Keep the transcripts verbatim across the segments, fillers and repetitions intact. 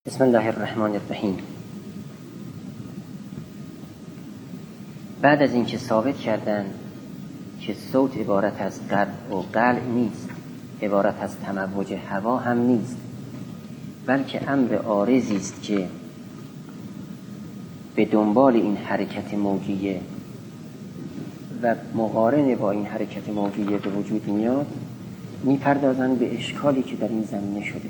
بسم الله الرحمن الرحیم. بعد از اینکه ثابت کردند که صوت عبارت از قطع و قلع نیست، عبارت از تموج هوا هم نیست، بلکه امر عارضی است که به دنبال این حرکت موجیه و مقارن با این حرکت موجیه به وجود میاد، میپردازند به اشکالی که در این زمینه شده.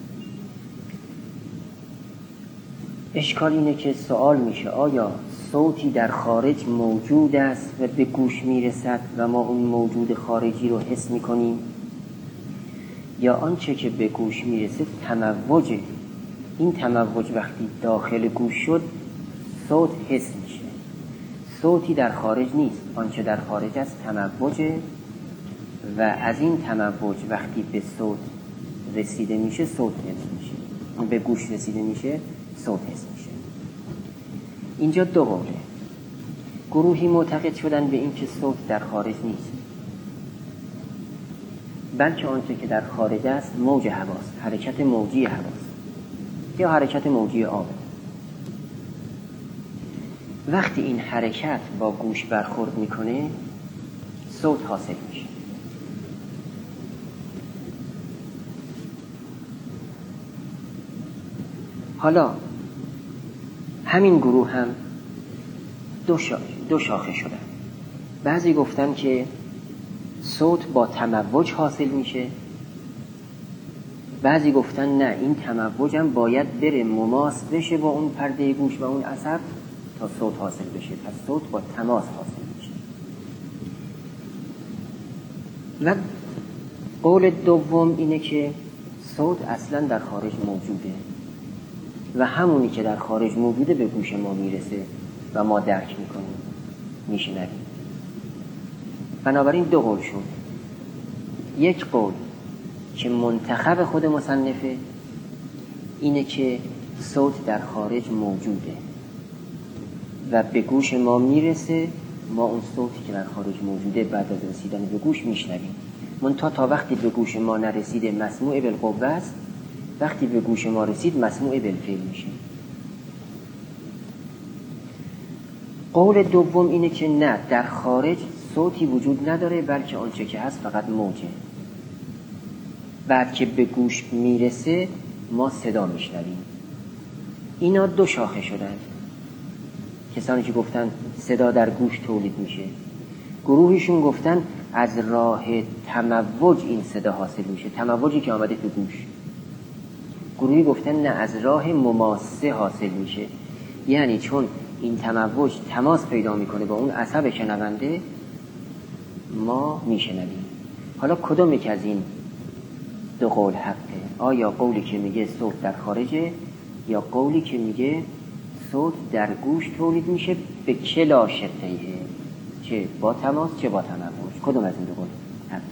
اشکال اینه که سوال میشه آیا صوتی در خارج موجود است و به گوش میرسد و ما اون موجود خارجی رو حس میکنیم، یا آنچه که به گوش میرسه تموجه؟ این تموج وقتی داخل گوش شد صوت حس میشه. صوتی در خارج نیست، آنچه در خارج است تموجه و از این تموج وقتی به صوت رسیده میشه صوت حس میشه، به گوش رسیده میشه صوت حس میشه. اینجا دو قوله. گروهی معتقد شدن به این که صوت در خارج نیست، بلکه آنچه که در خارج است موج هواست، حرکت موجی هواست یا حرکت موجی آب. وقتی این حرکت با گوش برخورد میکنه صوت حاصل میشه. حالا همین گروه هم دو, شا... دو شاخه شدن. بعضی گفتن که صوت با تموج حاصل میشه، بعضی گفتن نه، این تموج هم باید بره مماس بشه با اون پرده گوش و اون عصب تا صوت حاصل بشه، پس صوت با تماس حاصل میشه. و قول دوم اینه که صوت اصلا در خارج موجوده و همونی که در خارج موجوده به گوش ما میرسه و ما درک میکنیم، میشنویم. بنابراین دو قول شد. یک قول که منتخب خود مصنفه اینه که صوت در خارج موجوده و به گوش ما میرسه، ما اون صوتی که در خارج موجوده بعد از رسیدن به گوش میشنویم. منتها تا وقتی به گوش ما نرسیده مسموع بالقوه است، وقتی به گوش ما رسید مسموع بالفعل میشه. قول دوم اینه که نه، در خارج صوتی وجود نداره، بلکه آنچه که هست فقط موجه. بعد که به گوش میرسه ما صدا میشنویم. اینا دو شاخه شدن. کسانی که گفتن صدا در گوش تولید میشه، گروهشون گفتن از راه تموج این صدا حاصل میشه، تموجی که آمده تو گوش. گروهی گفتن نه، از راه مماسه حاصل میشه، یعنی چون این تموج تماس پیدا میکنه با اون عصب شنونده ما میشنویم. حالا کدوم یک از این دو قول حقه؟ آیا قولی که میگه صوت در خارجه یا قولی که میگه صوت در گوش تولید میشه به کلا شقیه، چه با تماس چه با تموج؟ کدوم از این دو قول حقه؟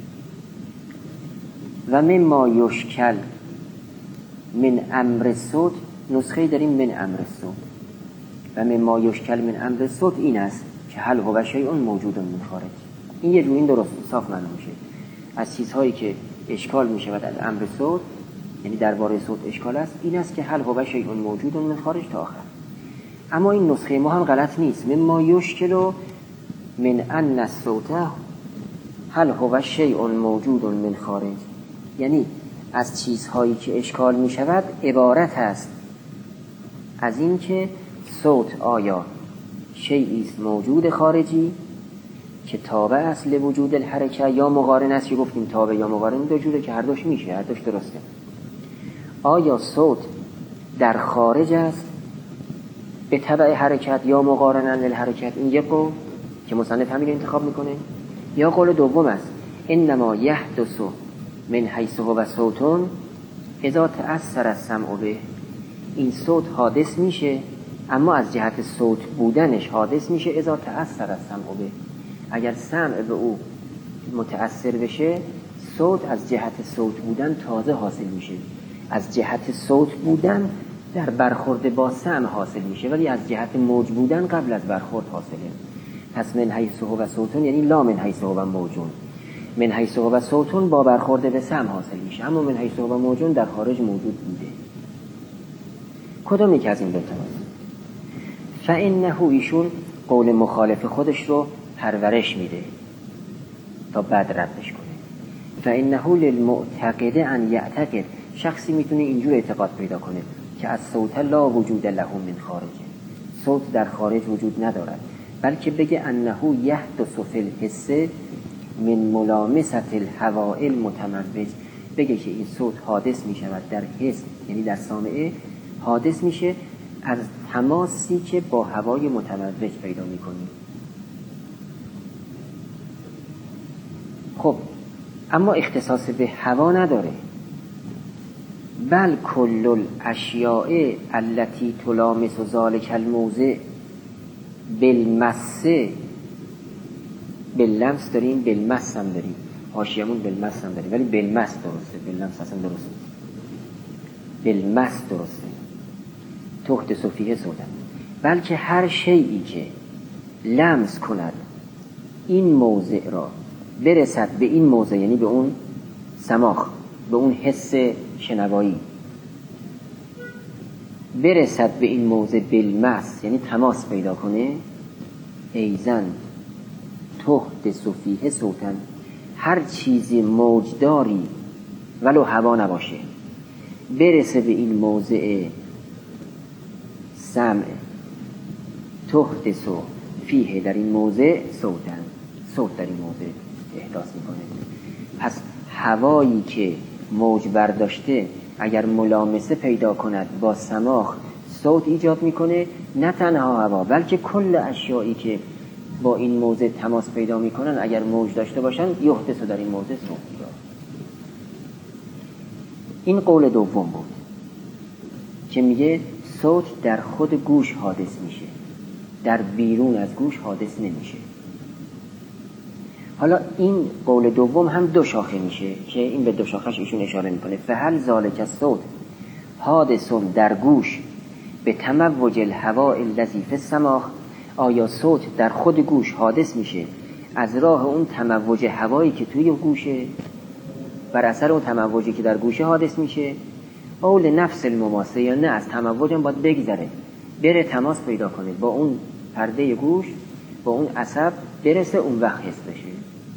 و مما یشکل من امر صوت، نسخه داریم من امر صوت، و مما یشکل من امر صوت این است که هل هو شیء موجود من خارج. این یه جور این درست صاف معلوم میشه. از چیزهایی که اشکال میشه و از امر صوت، یعنی درباره صوت اشکال است، این است که هل هو شیء موجود من خارج تا آخر. اما این نسخه ما هم غلط نیست. مما یشکل من ان الصوت هل هو شیء موجود من خارج، یعنی از چیزهایی که اشکال می شود عبارت است از این که صوت آیا شیئی است موجود خارجی که تابع است لوجود الحرکه یا مقارن است. که گفتیم تابع یا مقارن دو جوره که هر دوش میشه، هر دوش درسته. آیا صوت در خارج است به تبع حرکت یا مقارنن للحرکت؟ این یک قول که مصنف همین انتخاب میکنه. یا قول دوم است انما یحدث من حیث هو صوت اذا تأثر السمع به، این صوت حادث میشه اما از جهت صوت بودنش حادث میشه اذا تأثر السمع به، اگر سمع به او متأثر بشه صوت از جهت صوت بودن تازه حاصل میشه. از جهت صوت بودن در برخورد با سمع حاصل میشه، ولی از جهت موج بودن قبل از برخورد حاصله. پس من حیث هو صوت یعنی لا من حیث هو موجود. من حیث هو صوت با برخورد به سمع حاصل میشه، اما من حیث هو موجود در خارج موجود بوده. کدوم یک از این دو تاست؟ فانه ایشون قول مخالف خودش رو پرورش میده تا بعد ردش کنه. فانه للمعتقد ان یعتقد، شخصی میتونه اینجور اعتقاد پیدا کنه که از صوت لا وجود له من خارجه، صوت در خارج وجود ندارد، بلکه بگه انه یحدث فی الحس من ملامست الهواء المتموج، بگه که این صوت حادث می شود در حس، یعنی در سامعه حادث میشه از تماسی که با هوای متموج پیدا می کنی. خب اما اختصاص به هوا نداره، بل کل الاشیاء التي تلامس ذلك الموضع بالمس، باللمس داریم، بالمس هم داریم، حاشیه‌مون بالمس هم داریم، ولی بالمس درسته، باللمس اصلا درسته، بالمس درسته، تحت صفیه سودن، بلکه هر شیئی که لمس کند این موضع را، برسد به این موضع، یعنی به اون سماخ، به اون حس شنوایی، برسد به این موضع بالمس، یعنی تماس پیدا کنه، ایزن تحت صفیه صوتن، هر چیزی موجداری ولو هوا نباشه برسه به این موضع سمع، تحت صفیه، در این موضع صوتن، صوت در این موضع احداث میکنه. پس هوایی که موج برداشته اگر ملامسه پیدا کند با سماخ صوت ایجاد میکنه، نه تنها هوا بلکه کل اشیایی که با این موضع تماس پیدا میکنن اگر موج داشته باشن یحدث در این موضع صوت ایجاد. این قول دوم بود که میگه صوت در خود گوش حادث میشه، در بیرون از گوش حادث نمیشه. حالا این قول دوم هم دو شاخه میشه که این به دو شاخهش ایشون اشاره میکنه. فهل ذالک الصوت حادث در گوش به تموج الهواء الذی فی السماخ، آیا صوت در خود گوش حادث میشه از راه اون تموج هوایی که توی گوشه، بر اثر اون تموجی که در گوشه حادث میشه، او لنفس المماسه، یا نه از تموج هم باید بگذره، بره تماس پیدا کنه با اون پرده گوش، با اون عصب، برسه اون وقت حس بشه.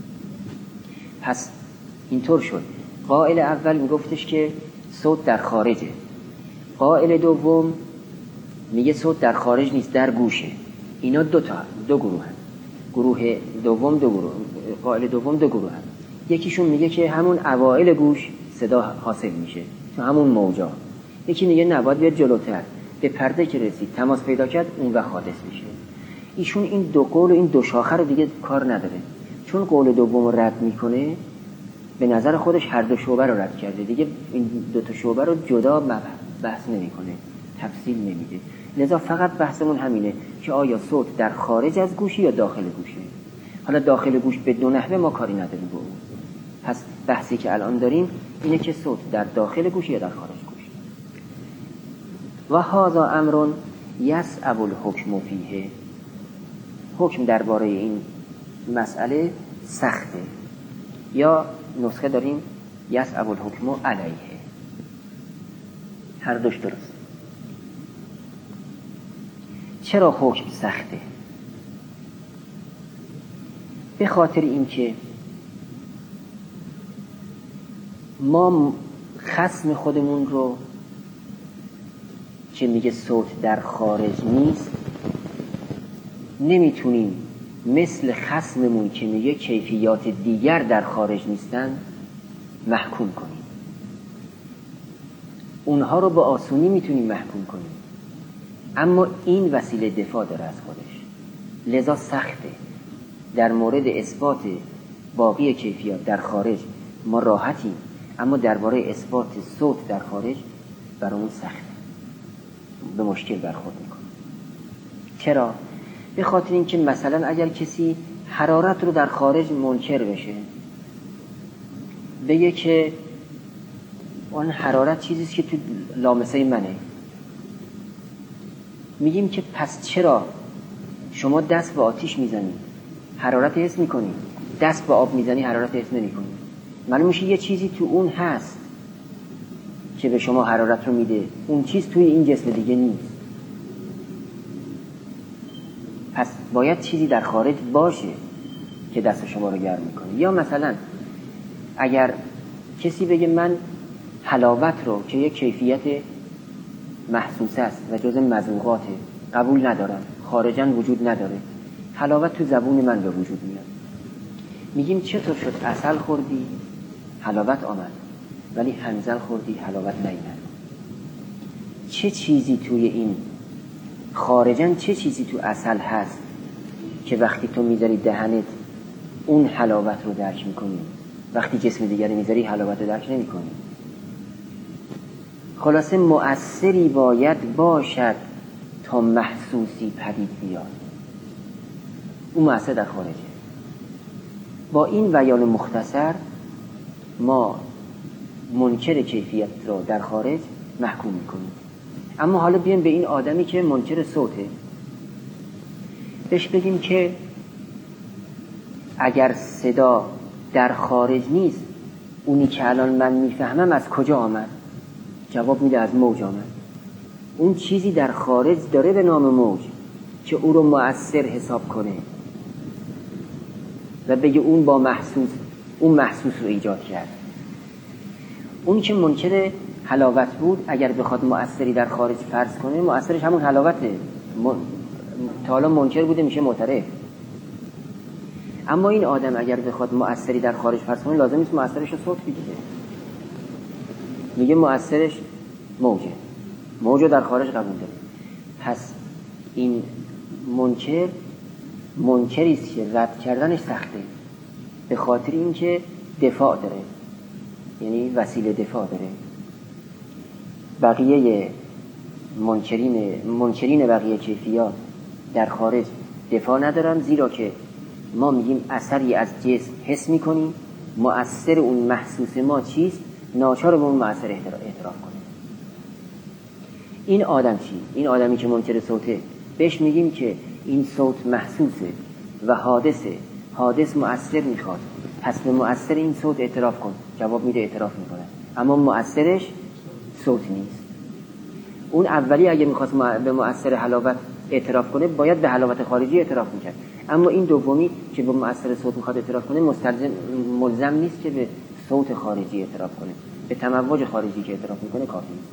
پس اینطور شد. قائل اول میگفتش که صوت در خارجه، قائل دوم میگه صوت در خارج نیست، در گوشه. اینا دو تا دو گروه هست. گروه دوم دو گروه، قائل دوم دو گروه هست. یکیشون میگه که همون اوائل گوش صدا حاصل میشه تو همون موجا، یکی میگه نه باید بیاد جلوتر، به پرده که رسید تماس پیدا کرد اون وقت حادث میشه. ایشون این دو قول و این دو شاخه رو دیگه کار نداره، چون قول دوم رو رد میکنه به نظر خودش هر دو شعبه رو رد کرده، دیگه این دو تا شعبه رو جدا بحث نمیکنه، تفصیل نمیده. لذا فقط بحثمون همینه که آیا صوت در خارج از گوشی یا داخل گوشه. حالا داخل گوش به دو نحوه ما کاری نداریم با اون. پس بحثی که الان داریم اینه که صوت در داخل گوش یا در خارج گوش. و هذا امر یصعب الحکم فیه، حکم درباره این مسئله سخته، یا نسخه داریم یصعب الحکم علیه، هر دوش درست. چرا حکم سخته؟ به خاطر اینکه ما خصم خودمون رو که میگه صوت در خارج نیست نمیتونیم مثل خصممون که میگه کیفیات دیگر در خارج نیستن محکوم کنیم. اونها رو با آسونی میتونیم محکوم کنیم، اما این وسیله دفاع داره از خودش، لذا سخته. در مورد اثبات باقی کیفیات در خارج ما راحتیم، اما درباره اثبات صوت در خارج برامون سخته، به مشکل برخورد میکنه. چرا؟ به خاطر اینکه مثلا اگر کسی حرارت رو در خارج منکر بشه، بگه که اون حرارت چیزیست که تو لامسه منه، میگیم که پس چرا شما دست به آتیش میزنی حرارت حس میکنی، دست به آب میزنی حرارت حس نمیکنی؟ معلوم میشه یه چیزی تو اون هست که به شما حرارت رو میده، اون چیز توی این جسم دیگه نیست. پس باید چیزی در خارج باشه که دست شما رو گرم میکنه. یا مثلا اگر کسی بگه من حلاوت رو که یک کیفیت محسوس است و جز مذوقاته قبول ندارم، خارجاً وجود نداره، حلاوت تو زبون من به وجود میاد، میگیم چطور شد؟ عسل خوردی حلاوت آمد، ولی هنزل خوردی حلاوت نیامد. چه چیزی توی این خارجاً، چه چیزی تو عسل هست که وقتی تو میذاری دهنت اون حلاوت رو درک میکنی، وقتی جسم دیگری میذاری حلاوت رو درک نمیکنی؟ خلاصه مؤثری باید باشد تا محسوسی پدید بیاد. اون مؤثر در خارجه. با این بیان مختصر ما منکر کیفیت رو در خارج محکوم میکنیم. اما حالا بیایم به این آدمی که منکر صوته، بهش بگیم که اگر صدا در خارج نیست، اونی که الان من میفهمم از کجا آمد؟ جواب میده از موج آمد. اون چیزی در خارج داره به نام موج که او رو مؤثر حساب کنه و بگه اون با محسوس، اون محسوس رو ایجاد کرد. اون که منکر حلاوت بود اگر بخواد مؤثری در خارج فرض کنه، مؤثرش همون حلاوته. من... تا حالا منکر بوده میشه معترف. اما این آدم اگر بخواد مؤثری در خارج فرض کنه، لازم نیست مؤثرش رو صوت بگیره، میگه مؤثرش موجه، موجه در خارج قبول داره. پس این منکر منکریست که رد کردنش سخته، به خاطر اینکه دفاع داره، یعنی وسیله دفاع داره. بقیه منکرین منکرین بقیه کیفیات در خارج دفاع ندارن، زیرا که ما میگیم اثری از جسم حس میکنیم، مؤثر اون محسوس ما چیست، ناچار به اون مؤثر اعتراف کنه. این آدم چی؟ این آدمی که منکر صوته، بهش میگیم که این صوت محسوسه و حادثه، حادث مؤثر میخواد، پس به مؤثر این صوت اعتراف کن. جواب میده اعتراف میکنه، اما مؤثرش صوت نیست. اون اولی اگه میخواست به مؤثر حلاوت اعتراف کنه، باید به حلاوت خارجی اعتراف میکرد. اما این دومی که به مؤثر صوت میخواد اعتراف کنه، مستلزم ملزم نیست که به صوت خارجی اعتراف کنه، به تموج خارجی که اعتراف میکنه کافی نیست.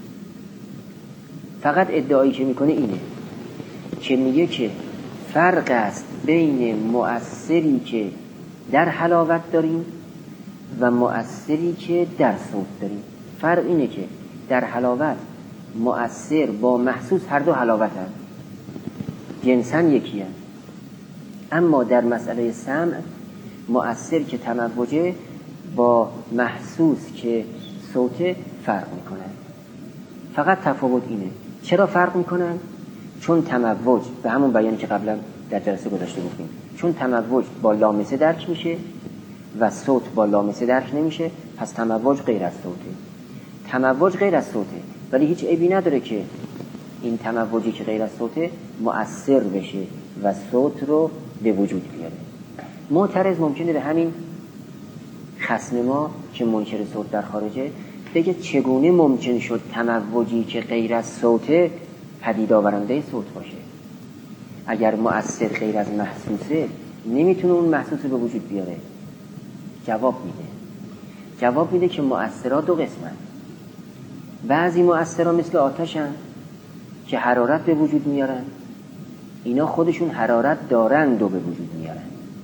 فقط ادعایی که میکنه اینه که میگه که فرق است بین مؤثری که در حلاوت داریم و مؤثری که در صوت داریم. فرق اینه که در حلاوت مؤثر با محسوس هر دو حلاوت هست، جنساً یکی هست. اما در مسئله سمع مؤثر که تموجه با محسوس که صوت فرق میکنن. فقط تفاوت اینه. چرا فرق میکنن؟ چون تموج به همون بیانی که قبلا در جلسه گذاشته گفتیم، چون تموج با لامسه درک میشه و صوت با لامسه درک نمیشه، پس تموج غیر از صوته. تموج غیر از صوته، ولی هیچ عیبی نداره که این تموجی که غیر از صوته مؤثر بشه و صوت رو به وجود بیاره. معترض ممکنه به همین خصم ما که منکر صوت در خارجه بگه چگونه ممکن شد تموجی که غیر از صوته پدید آورنده صوت باشه؟ اگر مؤثر غیر از محسوسه، نمیتونه اون محسوس به وجود بیاره. جواب میده جواب میده که مؤثرات دو قسمن. بعضی مؤثرات مثل آتشن که حرارت به وجود میارن، اینا خودشون حرارت دارند و به وجود میارن،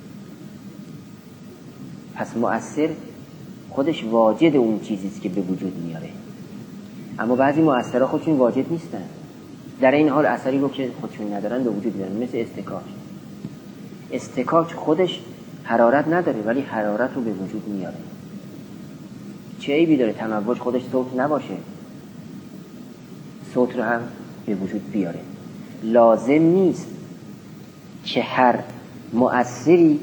پس مؤثر خودش واجد اون چیزیست که به وجود میاره. اما بعضی مؤثرات خودشون واجد نیستن، در این حال اثری رو که خودشون ندارن به وجود میارن، مثل استکاک. استکاک خودش حرارت نداره ولی حرارت رو به وجود میاره. چه عیبی داره تموج خودش صوت نباشه، صوت رو هم به وجود بیاره. لازم نیست که هر مؤثری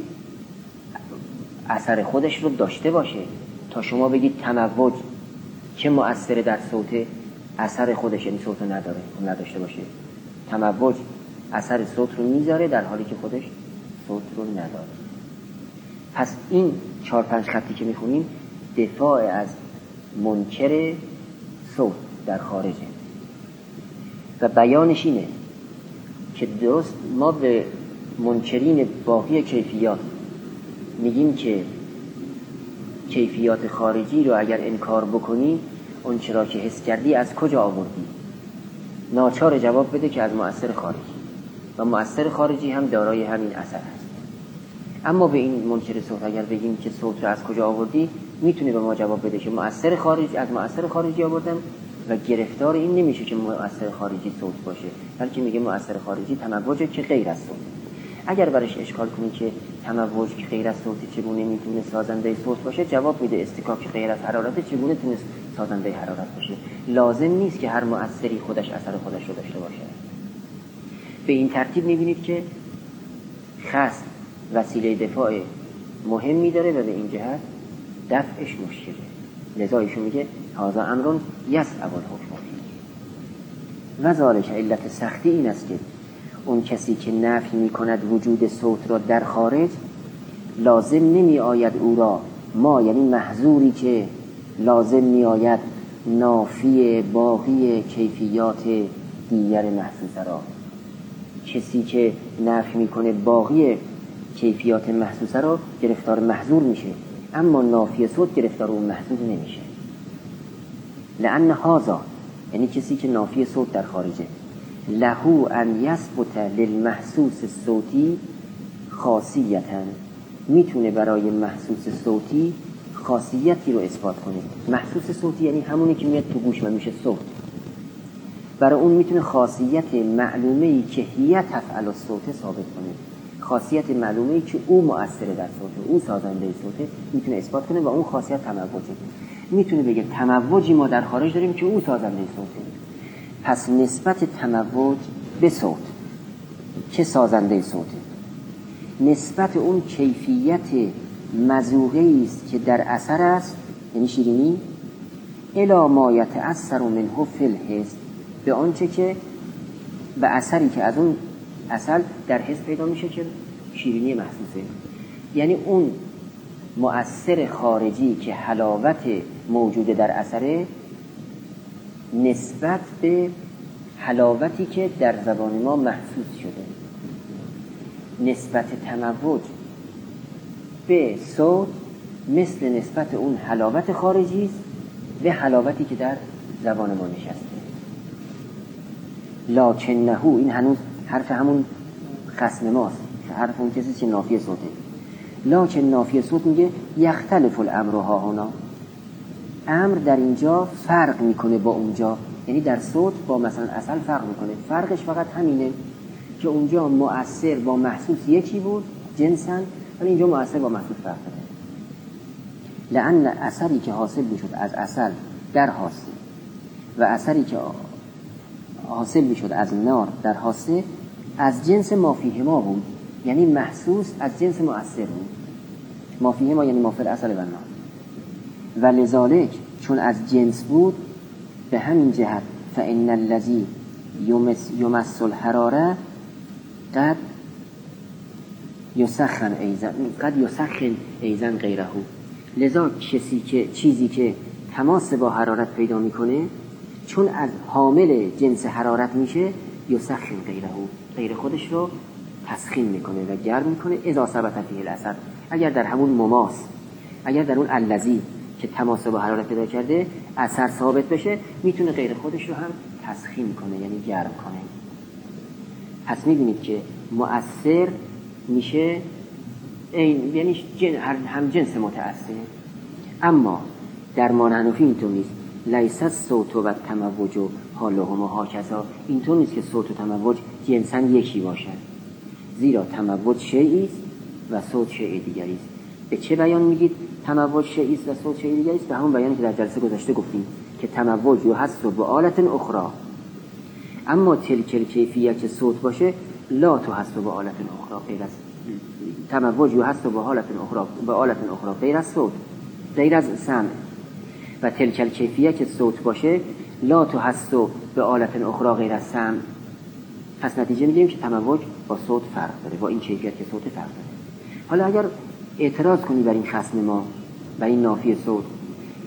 اثر خودش رو داشته باشه تا شما بگید تموج که مؤثر در صوت اثر خودش، یعنی صوت رو نداره و نداشته باشه. تموج اثر صوت رو میذاره در حالی که خودش صوت رو نداره. پس این چهار پنج خطی که میخونیم دفاع از منکر صوت در خارجه و بیانش اینه که درست ما به منکرین باقی کیفیات میگیم که کیفیات خارجی رو اگر انکار بکنی اون چرا که حس کردی از کجا آوردی؟ ناچار جواب بده که از مؤثر خارجی، و مؤثر خارجی هم دارای همین اثر هست. اما به این منکر صوت اگر بگیم که صوت رو از کجا آوردی، میتونه به ما جواب بده که مؤثر خارجی از مؤثر خارجی آوردم و گرفتار این نمیشه که مؤثر خارجی صوت باشه، بلکه میگه مؤثر خارجی تموجه که غیر از صوت. اگر برش اشکال کنی که تموج که غیر از صوت چگونه میتونه سازنده صوت باشه، جواب میده استکاک که غیر از حرارت چگونه تونست سازنده حرارت باشه. لازم نیست که هر مؤثری خودش اثر خودش رو داشته باشه. به این ترتیب میبینید که خصم وسیله دفاع مهمی داره و به این جهت دفعش مشکله. لذا ایشون میگه هذا امرون یسع الحکم و ذالک علت سختی این است که اون کسی که نفی میکند وجود صوت را در خارج، لازم نمی آید او را ما، یعنی محظوری که لازم می آید نافی باقی کیفیات دیگر محسوسه را. کسی که نفی میکنه باقی کیفیات محسوسه را گرفتار محظور میشه، اما نافی صوت گرفتار اون محظور نمیشه. لأن هذا، یعنی کسی که نافی صوت در خارجه، لهو ان یثبت للمحسوس صوتی خاصیتا، میتونه برای محسوس صوتی خاصیتی رو اثبات کنه. محسوس صوتی یعنی همونی که میاد تو گوش و میشه صوت. برای اون میتونه خاصیت معلومه‌ای که هی تفعل الصوت ثابت کنه، خاصیت معلومه‌ای که او مؤثر در صوت، او سازنده صوت، میتونه اثبات کنه و اون خاصیت تموجه. میتونه بگه تموجی ما در خارج داریم که او سازنده صوته، پس نسبت تموج به صوت که سازنده صوته، نسبت اون کیفیت مذوقی است که در اثر است، یعنی شیرینی، الی ما یتأثر منه فی الحس، به آنچه که به اثری که از اون اصل در حس پیدا میشه که شیرینی محسوسه. یعنی اون مؤثر خارجی که حلاوت موجوده در اثره نسبت به حلاوتی که در زبان ما محسوس شده، نسبت تموج به صوت مثل نسبت اون حلاوت خارجی است به حلاوتی که در زبان ما نشسته. لکنه، این هنوز حرف همون خصم ماست، حرف اون کسی که نافی صوته. لکن نافی صوت میگه یختلف الامر ها هنا، امر در اینجا فرق میکنه با اونجا، یعنی در صوت با مثلا اصل فرق میکنه. فرقش فقط همینه که اونجا مؤثر با محسوس یکی بود جنسن، ولی اینجا مؤثر با محسوس فرق داره. لأن اثری که حاصل میشد از اصل در حاصل و اثری که حاصل میشد از نار در حاصل از جنس مافیهما بود، یعنی محسوس از جنس مؤثر بود. مافیهما یعنی مافر اصل و نار، و لذالک چون از جنس بود به همین جهت فإن الذی یمس یمس الحراره قد یسخن ایزن قد یسخن ایزن غیره. لذا کسی که چیزی که تماس با حرارت پیدا میکنه چون از حامل جنس حرارت میشه، یسخن غیره، غیر خودش رو تسخین میکنه و گرم میکنه. اذا ثبت فیه الاثر، اگر در همون مماس، اگر در اون الذی که تماس با حرارت پیدا کرده اثر ثابت بشه، میتونه غیر خودش رو هم تسخین کنه، یعنی گرم کنه. پس میبینید که مؤثر میشه این، یعنی جن هم جنس متأثر. اما در مانحنفی اینطور نیست. لیس الصوت و التموج حالهما هاکذا، اینطور نیست که صوت و تموج جنساً یکی باشد، زیرا تموج شیئی است و صوت شیء دیگری است. به چه بیان میگید تموج شیئی است و صوت شیء دیگری است؟ به همون بیانی که در جلسه گذشته گفتیم که تموج یحس بآلة اخرى، اما تلک کیفیت که صوت باشه لا تحس بآلة اخرى غیر از تموج یحس بآلة اخرى بآلة اخرى غیر از صوت، غیر از سمع. و تلک کیفیت که صوت باشه لا تحس بآلة اخرى غیر از سمع. پس نتیجه میگیریم که تموج با صوت فرق داره، با این کیفیت که صوت فرق داره. حالا اگر اعتراض کنی بر این خصم ما، بر این نافی صوت،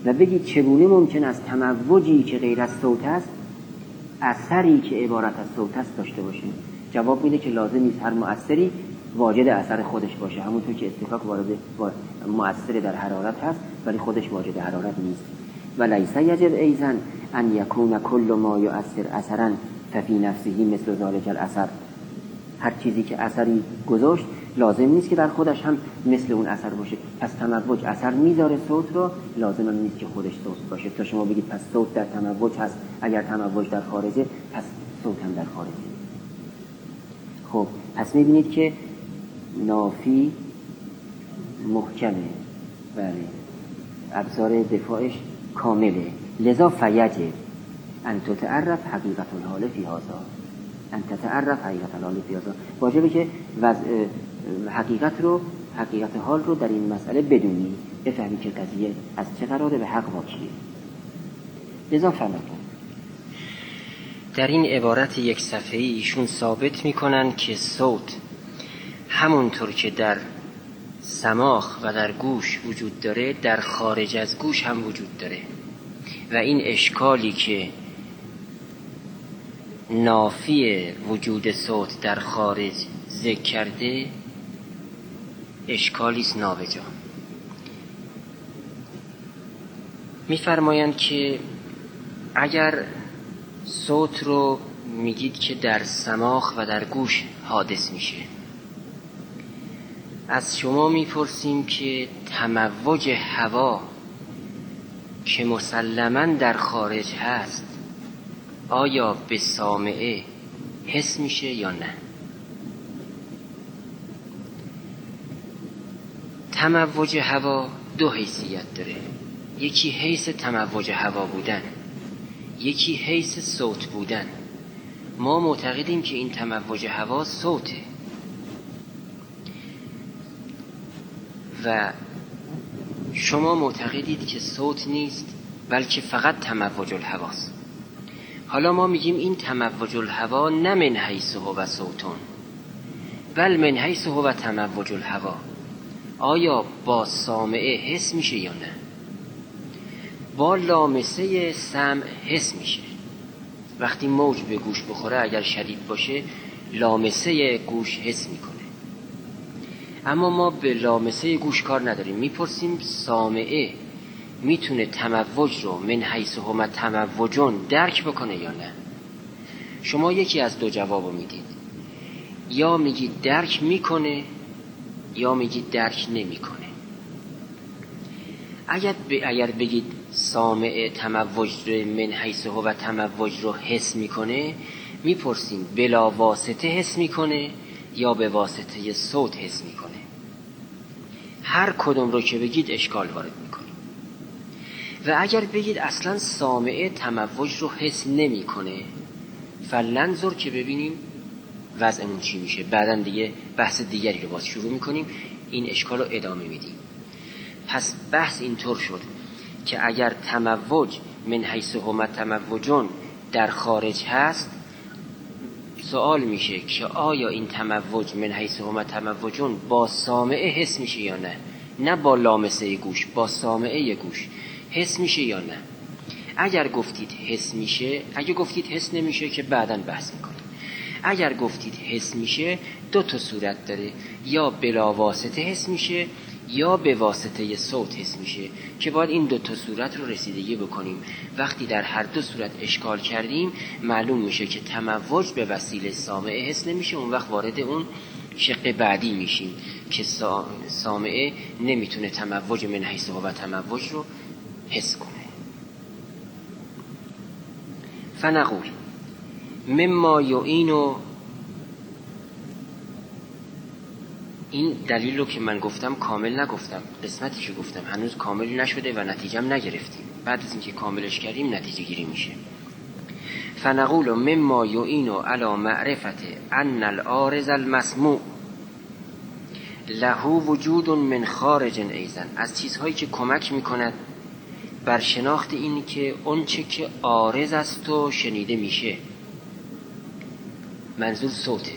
و بگید چگونه ممکن است تموجی که غیر از صوت است اثری که عبارت از صوت است داشته باشه؟ جواب میده که لازم نیست هر مؤثری واجد اثر خودش باشه، همونطور که اصطکاک وارد مؤثر در حرارت هست ولی خودش واجد حرارت نیست. و لیس یجب ایضا ان یکون کل ما یؤثر اثرا ففی نفسه مثل ذلک الاثر. هر چیزی که اثری گذاشت لازم نیست که در خودش هم مثل اون اثر باشه. پس تموج اثر میذاره صوت رو، لازم هم نیست که خودش صوت باشه. تا شما بگید پس صوت در تموج هست، اگر تموج در خارجه پس صوت هم در خارجه. خب پس میبینید که نافی محکمه، بله، ابزار دفاعش کامله. لذا فیجب ان تتعرف حقیقت الحال فی هذا، ان تتعرف حقیقت الحال فی هذا، واجبه که وضع حقیقت رو، حقیقت حال رو در این مسئله بدونی، بفهمی که قضیه از چه قراره، به حق واقعیه. لذا فلکن. در این عبارت یک صفحه‌ای ایشون ثابت میکنن که صوت همونطور که در سماخ و در گوش وجود داره در خارج از گوش هم وجود داره و این اشکالی که نافی وجود صوت در خارج ذکر کرده اشکالیست نابجا. میفرمایند که اگر صوت رو میگید که در سماخ و در گوش حادث میشه، از شما میپرسیم که تموج هوا که مسلماً در خارج هست آیا به سامعه حس میشه یا نه؟ تموج هوا دو حیثیت داره، یکی حیث تموج هوا بودن، یکی حیث صوت بودن. ما معتقدیم که این تموج هوا صوته و شما معتقدید که صوت نیست بلکه فقط تموج الهواست. حالا ما میگیم این تموج الهوا نه من حیث هو صوتون بل من حیث هو تموج الهوا. آیا با سامعه حس میشه یا نه؟ با لامسه سمع حس میشه. وقتی موج به گوش بخوره اگر شدید باشه لامسه گوش حس میکنه. اما ما به لامسه گوش کار نداریم، میپرسیم سامعه میتونه تموج رو من حیث هما تموجون درک بکنه یا نه؟ شما یکی از دو جوابو میدید، یا میگید درک میکنه یا میگید درک نمیکنه. اگر, ب... اگر بگید سامع تموج رو من حیث هو تموج رو حس میکنه، میپرسیم بلا واسطه حس میکنه یا به واسطه صوت حس میکنه. هر کدوم رو که بگید اشکال وارد میکنه. و اگر بگید اصلا سامع تموج رو حس نمیکنه، فلنظر که ببینیم وضعمون چی میشه. بعدن دیگه بحث دیگری رو باز شروع میکنیم، این اشکال رو ادامه میدیم. پس بحث اینطور شد که اگر تموج من حیث هما تموجون در خارج هست، سوال میشه که آیا این تموج من حیث هما تموجون با سامعه حس میشه یا نه؟ نه با لامسه گوش، با سامعه گوش حس میشه یا نه؟ اگر گفتید حس میشه، اگر گفتید حس نمیشه که بعداً بحث میکنیم. اگر گفتید حس میشه دو تا صورت داره، یا بلا واسطه حس میشه یا به واسطه صوت حس میشه که باید این دو تا صورت رو رسیدگی بکنیم. وقتی در هر دو صورت اشکال کردیم معلوم میشه که تموج به وسیله سامعه حس نمیشه، اون وقت وارد اون شق بعدی میشیم که سامعه نمیتونه تموج من حیث و تموج رو حس کنه. فنقول مما یعینو، این دلیل رو که من گفتم کامل نگفتم، قسمتیشو گفتم، هنوز کامل نشده و نتیجم نگرفتیم. بعد از اینکه کاملش کردیم نتیجه گیری میشه. فنقول مما یعینو علی معرفت ان العارض المسموع له وجود من خارج ایضا، از چیزهایی که کمک میکند بر شناخت این که اون چه که عارض است و شنیده میشه، منظور صوته،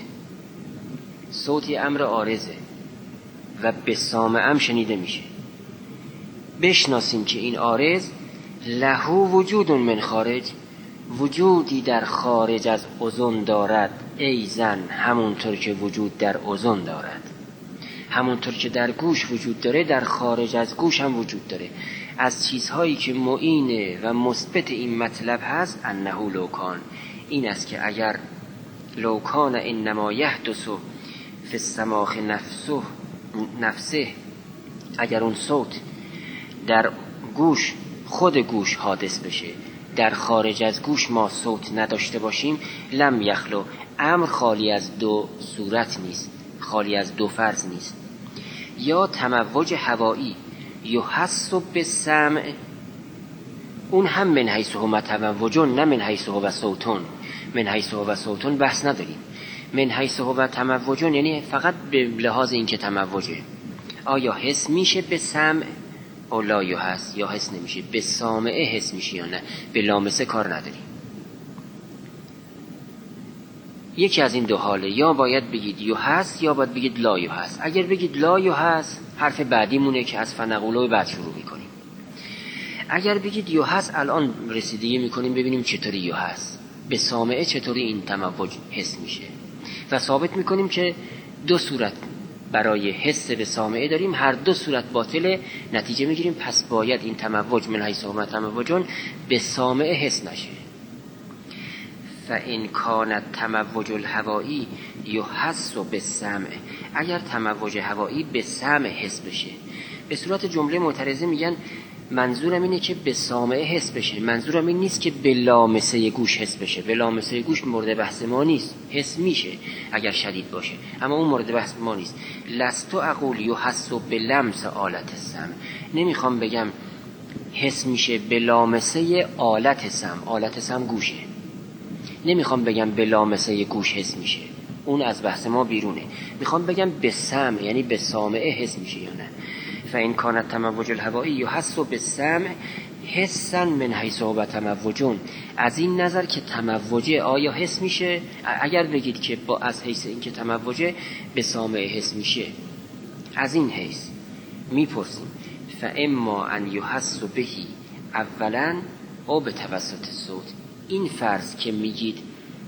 صوتی امر عارضه و به سامعم شنیده میشه. بشناسیم که این عارض له وجود من خارج، وجودی در خارج از اذن دارد، ای زن همونطور که وجود در اذن دارد. همونطور که در گوش وجود داره در خارج از گوش هم وجود داره. از چیزهایی که معین و مثبت این مطلب هست انه لوکان، این است که اگر لوکان انما یحدث فی السماخ نفسه نفسه، اگر اون صوت در گوش خود گوش حادث بشه، در خارج از گوش ما صوت نداشته باشیم، لم یخلو، امر خالی از دو صورت نیست، خالی از دو فرض نیست. یا تموج هوایی یحس بالسمع، اون هم من حیث هو تموجون، نه من حیث هو صوتون. من حیث هو صوتون بحث نداریم. من حیث هو تموجون یعنی فقط به لحاظ این که تموجه، آیا حس میشه به سمع او لا یحس، یا حس نمیشه. به سامعه حس میشه یا نه، به لامسه کار نداریم. یکی از این دو حاله، یا باید بگید یحس یا باید بگید لا یحس. اگر بگید لا یحس حرف بعدی مونه که از فنقولو بعد شروع میکنیم. اگر بگید یحس الان رسیدگی میکنیم ببینیم چطوری یحس، به سامعه چطوری این تموج حس میشه و ثابت میکنیم که دو صورت برای حس به سامعه داریم، هر دو صورت باطله. نتیجه میگیریم پس باید این تموج من حیث هو تموجون به سامعه حس نشه. فإن کان التموج الهوایی یحس بالسمع، اگر تموج هوایی به سمع حس بشه. به صورت جمله معترضه میگن منظورم اینه که به سامعه حس بشه، منظورم این نیست که به لامسه گوش حس بشه. به لامسه گوش مورد بحث ما نیست، حس میشه اگر شدید باشه، اما اون مورد بحث ما نیست. لستو اقول یحس بلمس آلت السمع، نمیخوام بگم حس میشه به لامسه آلت سمع. آلت سمع گوشه، نمیخوام بگم به لامسه گوش حس میشه، اون از بحث ما بیرونه. میخوام بگم به سمع یعنی به سامعه حس میشه یا نه. فإن کان التموج الهوایی یحس بالسمع حسا من حیث هو تموجون، از این نظر که تموجه آیا حس میشه. اگر بگید که با از حیث این که تموجه به سامعه حس میشه، از این حیث میپرسیم فاما ان یحس بهی اولا او به توسط صوت. این فرض که میگید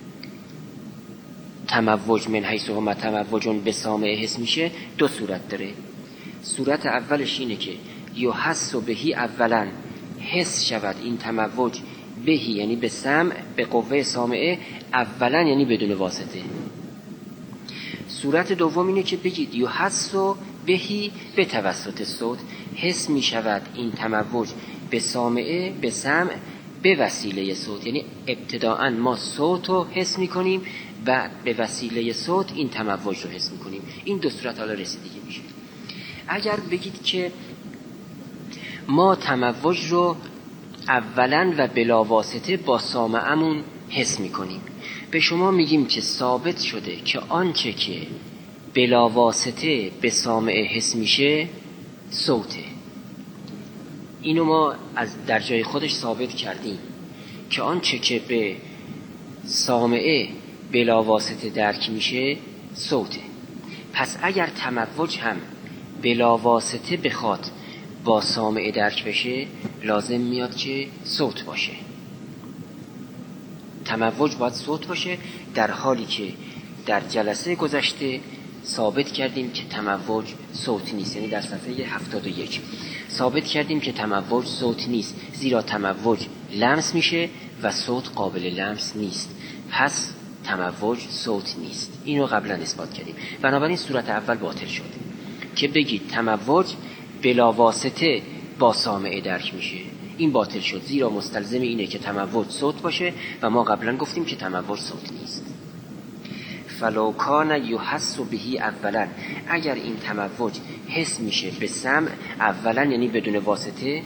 تموج من حیث هو تموجون به سامعه حس میشه دو صورت داره. صورت اولش اینه که یحس بهی اولا حس شود این تموج، بهی یعنی به سمع، به قوه سامعه، اولا یعنی بدون واسطه. صورت دوم اینه که بگید یحس بهی به توسط صوت، حس می شود این تموج به سامعه، به سمع، به وسیله صوت. یعنی ابتداءً ما صوت رو حس می کنیم، بعد به وسیله صوت این تموج رو حس می کنیم. این دو صورت حالا رسیدگی میشه. اگر بگید که ما تموج رو اولا و بلا واسطه با سامعمون حس میکنیم، به شما میگیم که ثابت شده که آنچه که بلا واسطه به سامعه حس میشه صوته. اینو ما از در جای خودش ثابت کردیم که آنچه که به سامعه بلا واسطه درک میشه صوته. پس اگر تموج هم بلا واسطه بخواد با سامعه درک بشه لازم میاد که صوت باشه. تموج باید صوت باشه، در حالی که در جلسه گذشته ثابت کردیم که تموج صوت نیست. یعنی در صفحه هفتاد و یک ثابت کردیم که تموج صوت نیست، زیرا تموج لمس میشه و صوت قابل لمس نیست، پس تموج صوت نیست. اینو قبلا اثبات کردیم. بنابراین صورت اول باطل شد که بگید تموج بلا واسطه با سامعه درک میشه، این باطل شد، زیرا مستلزم اینه که تموج صوت باشه و ما قبلا گفتیم که تموج صوت نیست. فلو کان یحس بهی اولا، اگر این تموج حس میشه به سمع اولا یعنی بدون واسطه،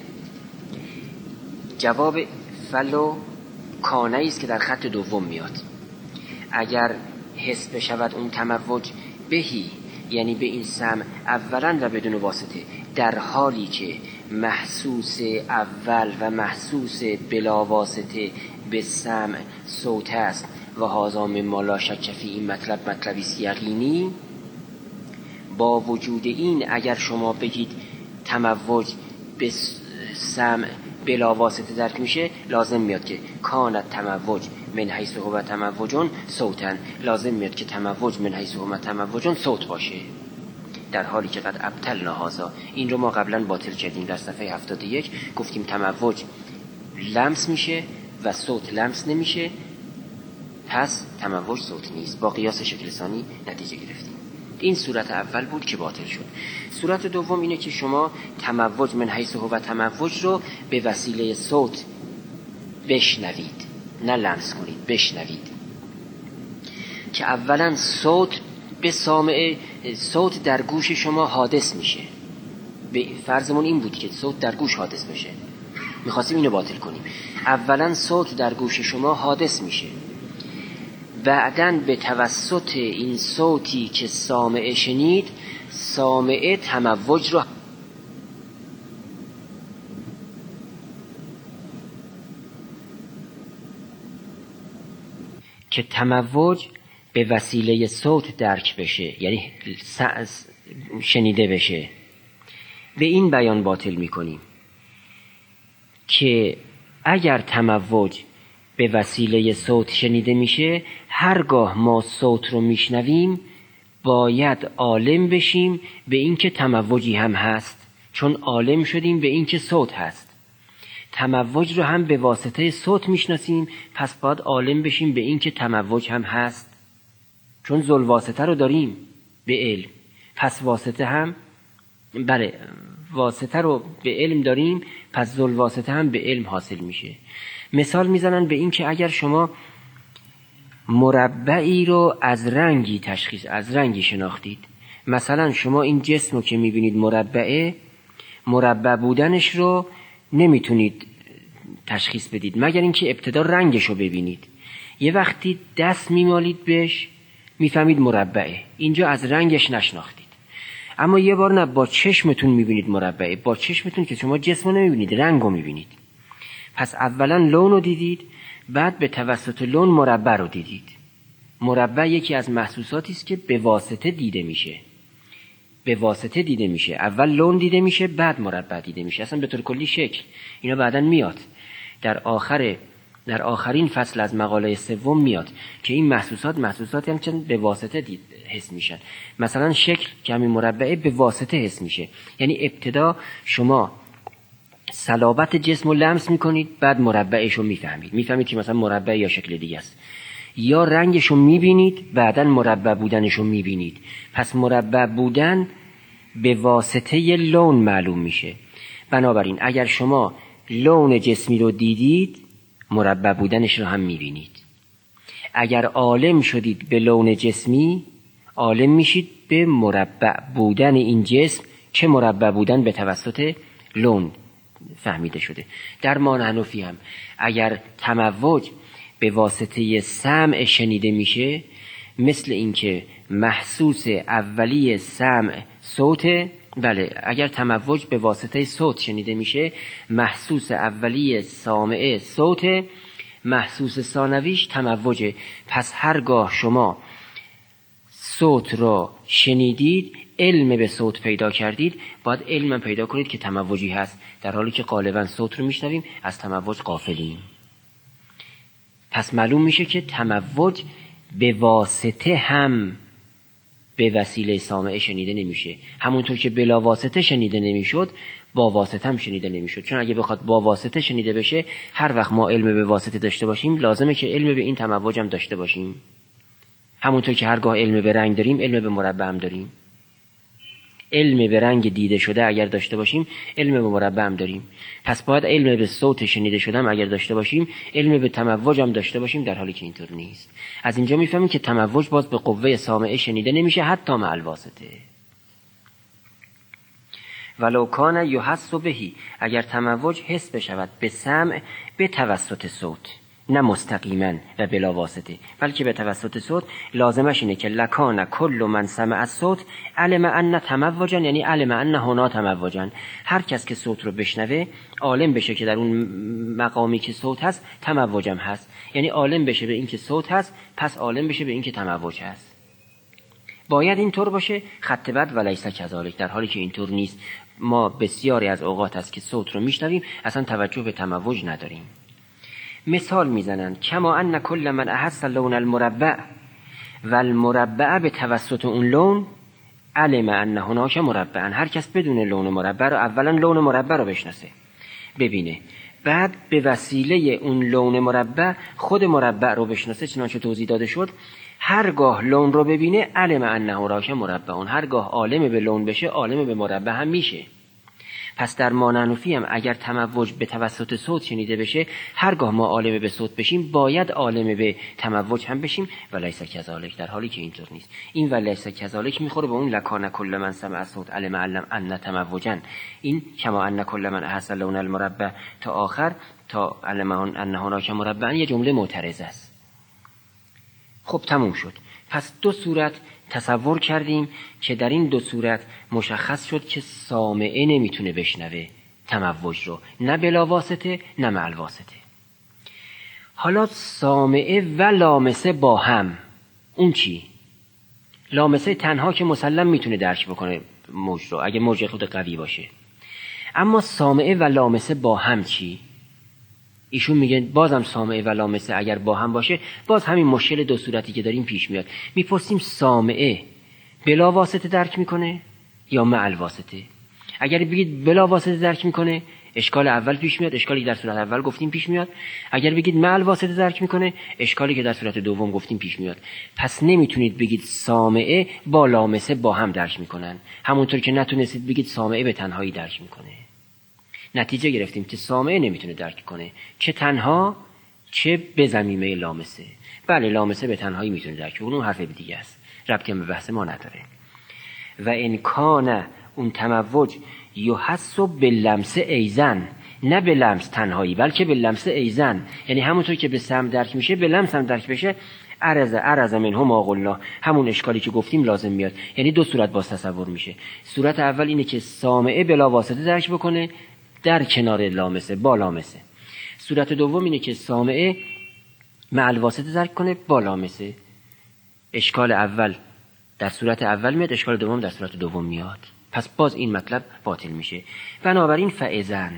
جواب فلو کانه ایست که در خط دوم میاد. اگر حس بشود اون تموج بهی یعنی به این سمع اولا و بدون واسطه، در حالی که محسوس اول و محسوس بلا واسطه به سمع صوت است و هذا مما لا شک فی، این مطلب مطلبی است یقینی. با وجود این اگر شما بگید تموج به سمع بلا واسطه درک میشه، لازم میاد که کانت تموج من حیث هو تموجون صوتن، لازم میاد که تموج من حیث هو تموجون صوت باشه، در حالی که قد ابطلنا هذا. این رو ما قبلا باطل کردیم. در صفحه هفتاد و یک گفتیم تموج لمس میشه و صوت لمس نمیشه، پس تموج صوت نیست. با قیاس شکل ثانی نتیجه گرفتیم. این صورت اول بود که باطل شد. صورت دوم اینه که شما تموج من حیث هو تموج رو به وسیله صوت بشنوید، نه لمس کنید، بشنوید. که اولا صوت به سامع، صوت در گوش شما حادث میشه. به فرضمون این بود که صوت در گوش حادث بشه، میخواستیم اینو باطل کنیم. اولا صوت در گوش شما حادث میشه، بعداً به توسط این صوتی که سامع شنید، سامع تموج رو که تموج به وسیله صوت درک بشه، یعنی شنیده بشه. به این بیان باطل میکنیم که اگر تموج به وسیله صوت شنیده میشه، هرگاه ما صوت رو میشنویم باید عالم بشیم به این که تموجی هم هست، چون عالم شدیم به این که صوت هست. تموج رو هم به واسطه صوت میشناسیم، پس باید عالم بشیم به این که تموج هم هست، چون ذل واسطه رو داریم به علم، پس واسطه هم بله واسطه رو به علم داریم، پس ذل واسطه هم به علم حاصل میشه. مثال میزنن به این که اگر شما مربعی رو از رنگی تشخیص از رنگی شناختید، مثلا شما این جسم رو که میبینید مربعه، مربع بودنش رو نمیتونید تشخیص بدید مگر اینکه ابتدا رنگش رو ببینید. یه وقتی دست میمالید بهش میفهمید مربعه، اینجا از رنگش نشناختید. اما یه بار نه، با چشمتون میبینید مربعه، با چشمتون که شما جسم رو نمیبینید، رنگ رو میبینید. پس اولا لون رو دیدید، بعد به توسط لون مربع رو دیدید. مربع یکی از محسوساتی است که به واسطه دیده میشه، به واسطه دیده میشه. اول لون دیده میشه، بعد مربع دیده میشه. اصلا به طور کلی شکل اینا بعداً میاد در آخر در آخرین فصل از مقاله سوم میاد که این محسوسات محسوساتی هم که به واسطه دید حس میشن. مثلا شکل که همین مربعه به واسطه حس میشه، یعنی ابتدا شما صلابت جسم رو لمس میکنید، بعد مربعش رو میفهمید میفهمید که مثلا مربع یا شکل دیگه است، یا رنگش رو میبینید، بعداً مربع بودنش رو میبینید. پس مربع بودن به واسطه لون معلوم میشه. بنابراین اگر شما لون جسمی رو دیدید، مربع بودنش رو هم میبینید. اگر عالم شدید به لون جسمی، عالم میشید به مربع بودن این جسم که مربع بودن به توسط لون فهمیده شده. در مانحنفی هم اگر تموج به واسطه سمع شنیده میشه، مثل اینکه محسوس اولی سمع صوت، بله اگر تموج به واسطه صوت شنیده میشه، محسوس اولی سامع صوت، محسوس ثانویش تموجه. پس هرگاه شما صوت را شنیدید، علم به صوت پیدا کردید، باید علم پیدا کنید که تموجی هست، در حالی که غالبا صوت رو میشنویم از تموج غافلیم. پس معلوم میشه که تموج به واسطه هم به وسیله سامع شنیده نمیشه، همونطور که بلا واسطه شنیده نمیشد با واسطه هم شنیده نمیشد. چون اگه بخواد با واسطه شنیده بشه، هر وقت ما علم به واسطه داشته باشیم لازمه که علم به این تموج هم داشته باشیم، همونطور که هرگاه علم به رنگ داریم علم به مربع هم داریم. علم به رنگ دیده شده اگر داشته باشیم، علم به مربع هم داریم. پس باید علم به صوت شنیده شده هم اگر داشته باشیم، علم به تموج هم داشته باشیم، در حالی که اینطور نیست. از اینجا میفهمیم که تموج باز به قوه سامعه شنیده نمیشه، حتی مع الواسطه. ولو کان یحس بهی، اگر تموج حس بشود به سمع به توسط صوت، نه مستقیما و بلا واسطه، بلکه به توسط صوت، لازمش اینه که لکان کل من سمع الصوت علم ان تموجا، یعنی علم ان هنا تموجا. هر کس که صوت رو بشنوه عالم بشه که در اون مقامی که صوت هست تموجم هست، یعنی عالم بشه به این که صوت هست، پس عالم بشه به این که تموج هست. باید اینطور باشه. خط بد ولیس کذالک، در حالی که اینطور نیست. ما بسیاری از اوقات است که صوت رو میشنویم اصلا توجه به تموج نداریم. مثال میزنن کما ان کل من احس لون المربع و المربع به توسط اون لون علم ان هناک مربعا. هر کس بدون لون مربع رو اولا لون مربع رو بشناسه ببینه، بعد به وسیله اون لون مربع خود مربع رو بشناسه. چنانچه توضیح داده شد هرگاه لون رو ببینه علم ان هناک مربعون، هرگاه عالم به لون بشه عالم به مربع هم میشه. پس در مانعنفی هم اگر تموج به توسط صوت شنیده بشه، هرگاه ما عالم به صوت بشیم باید عالم به تموج هم بشیم. و لیس کذالک، در حالی که اینطور نیست. این و لیس کذالک میخوره به اون لکان کل من سمع صوت علم علم ان تموجا. این کما ان کل من احس لون المربع تا آخر، تا علم ان هناک مربع، یه جمله معترض است. خب تموم شد. پس دو صورت تصور کردیم که در این دو صورت مشخص شد که سامعه نمیتونه بشنوه تموج رو، نه بلا واسطه نه مع الواسطه. حالا سامعه و لامسه با هم، اون چی؟ لامسه تنها که مسلم میتونه درک بکنه موج رو اگه موج خود قوی باشه، اما سامعه و لامسه با هم چی؟ ایشون میگن بازم سامعه و لامسه اگر با هم باشه باز همین مشکل دو صورتی که داریم پیش میاد. میپرسیم سامعه بلا واسطه درک میکنه یا مع الواسطه؟ اگر بگید بلا واسطه درک میکنه اشکال اول پیش میاد، اشکالی که در صورت اول گفتیم پیش میاد. اگر بگید مع الواسطه درک میکنه اشکالی که در صورت دوم گفتیم پیش میاد. پس نمیتونید بگید سامعه با لامسه با هم درک میکنن، همونطور که نتونستید بگید سامعه به تنهایی درک میکنه. نتیجه گرفتیم که سامعه نمیتونه درک کنه، چه تنها چه به ضمیمه لامسه. بله لامسه به تنهایی میتونه درک کنه، اون حرف دیگه است، ربطی به بحث ما نداره. و ان کان اون تموج یحس باللمس ایزن، نه به لمس تنهایی بلکه به لمس ایزن، یعنی همونطور که به سم درک میشه به لمس هم درک بشه. عرض عرض منه ما قلنا، همون اشکالی که گفتیم لازم میاد. یعنی دو صورت باز تصور میشه. صورت اول اینه که سامعه بلا واسطه درک بکنه در کنار لامسه با لامسه. صورت دوم اینه که سامعه مع الواسطه درک کنه با لامسه. اشکال اول در صورت اول میاد، اشکال دوم در صورت دوم میاد. پس باز این مطلب باطل میشه. بنابراین فاذن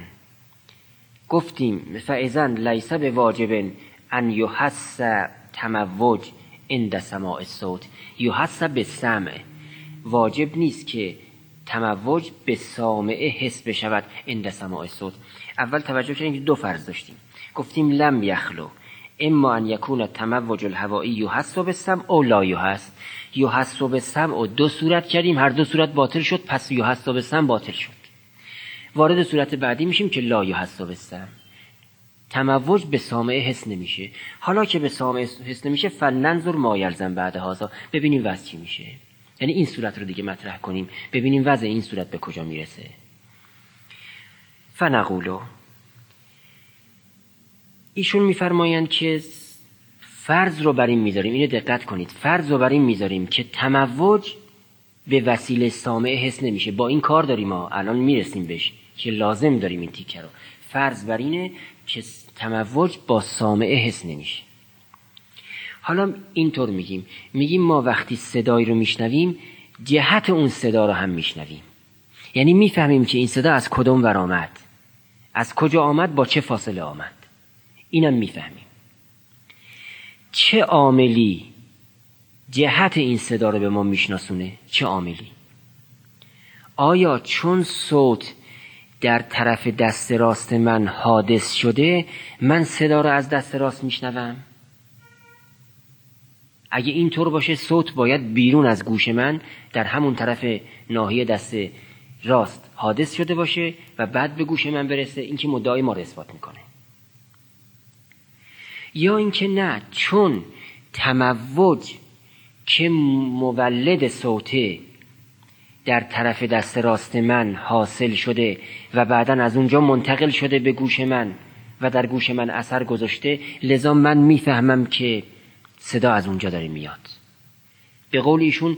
گفتیم فاذن لیس بواجب ان یحس تموج عند سماع الصوت، یحس بالسمع، واجب نیست که تموج به سامعه حس بشود عند سماع الصوت. اول توجه کنیم که دو فرض داشتیم. گفتیم لم یخلو اما ان یکون التموج الهوایی یحس بالسمع او لا یحس. یحس بالسمع و دو صورت کردیم، هر دو صورت باطل شد، پس یحس بالسمع باطل شد. وارد صورت بعدی میشیم که لا یحس بالسمع، تموج به سامعه حس نمیشه. حالا که به سامعه حس نمیشه فلننظر ما یلزم بعد هذا، ببینیم وضع چی میشه. یعنی این صورت رو دیگه مطرح کنیم ببینیم وضع این صورت به کجا میرسه. فنقولو، ایشون میفرمایند که فرض رو بر این میذاریم، اینو دقت کنید، فرض رو بر این میذاریم که تموج به وسیله سامعه حس نمیشه. با این کار داریم، ما الان میرسیم بهش که لازم داریم این تیکه رو. فرض بر اینه که تموج با سامعه حس نمیشه. حالا اینطور میگیم میگیم ما وقتی صدایی رو میشنویم جهت اون صدا رو هم میشنویم، یعنی میفهمیم که این صدا از کدوم ور آمد، از کجا آمد، با چه فاصله آمد، اینم میفهمیم. چه عاملی جهت این صدا رو به ما میشناسونه؟ چه عاملی؟ آیا چون صوت در طرف دست راست من حادث شده من صدا رو از دست راست میشنوم؟ اگه اینطور باشه صوت باید بیرون از گوش من در همون طرف ناحیه دست راست حادث شده باشه و بعد به گوش من برسه. این که مدعای ما رو اثبات میکنه. یا اینکه نه، چون تموج که مولد صوته در طرف دست راست من حاصل شده و بعداً از اونجا منتقل شده به گوش من و در گوش من اثر گذاشته، لذا من میفهمم که صدا از اونجا داره میاد. به قول ایشون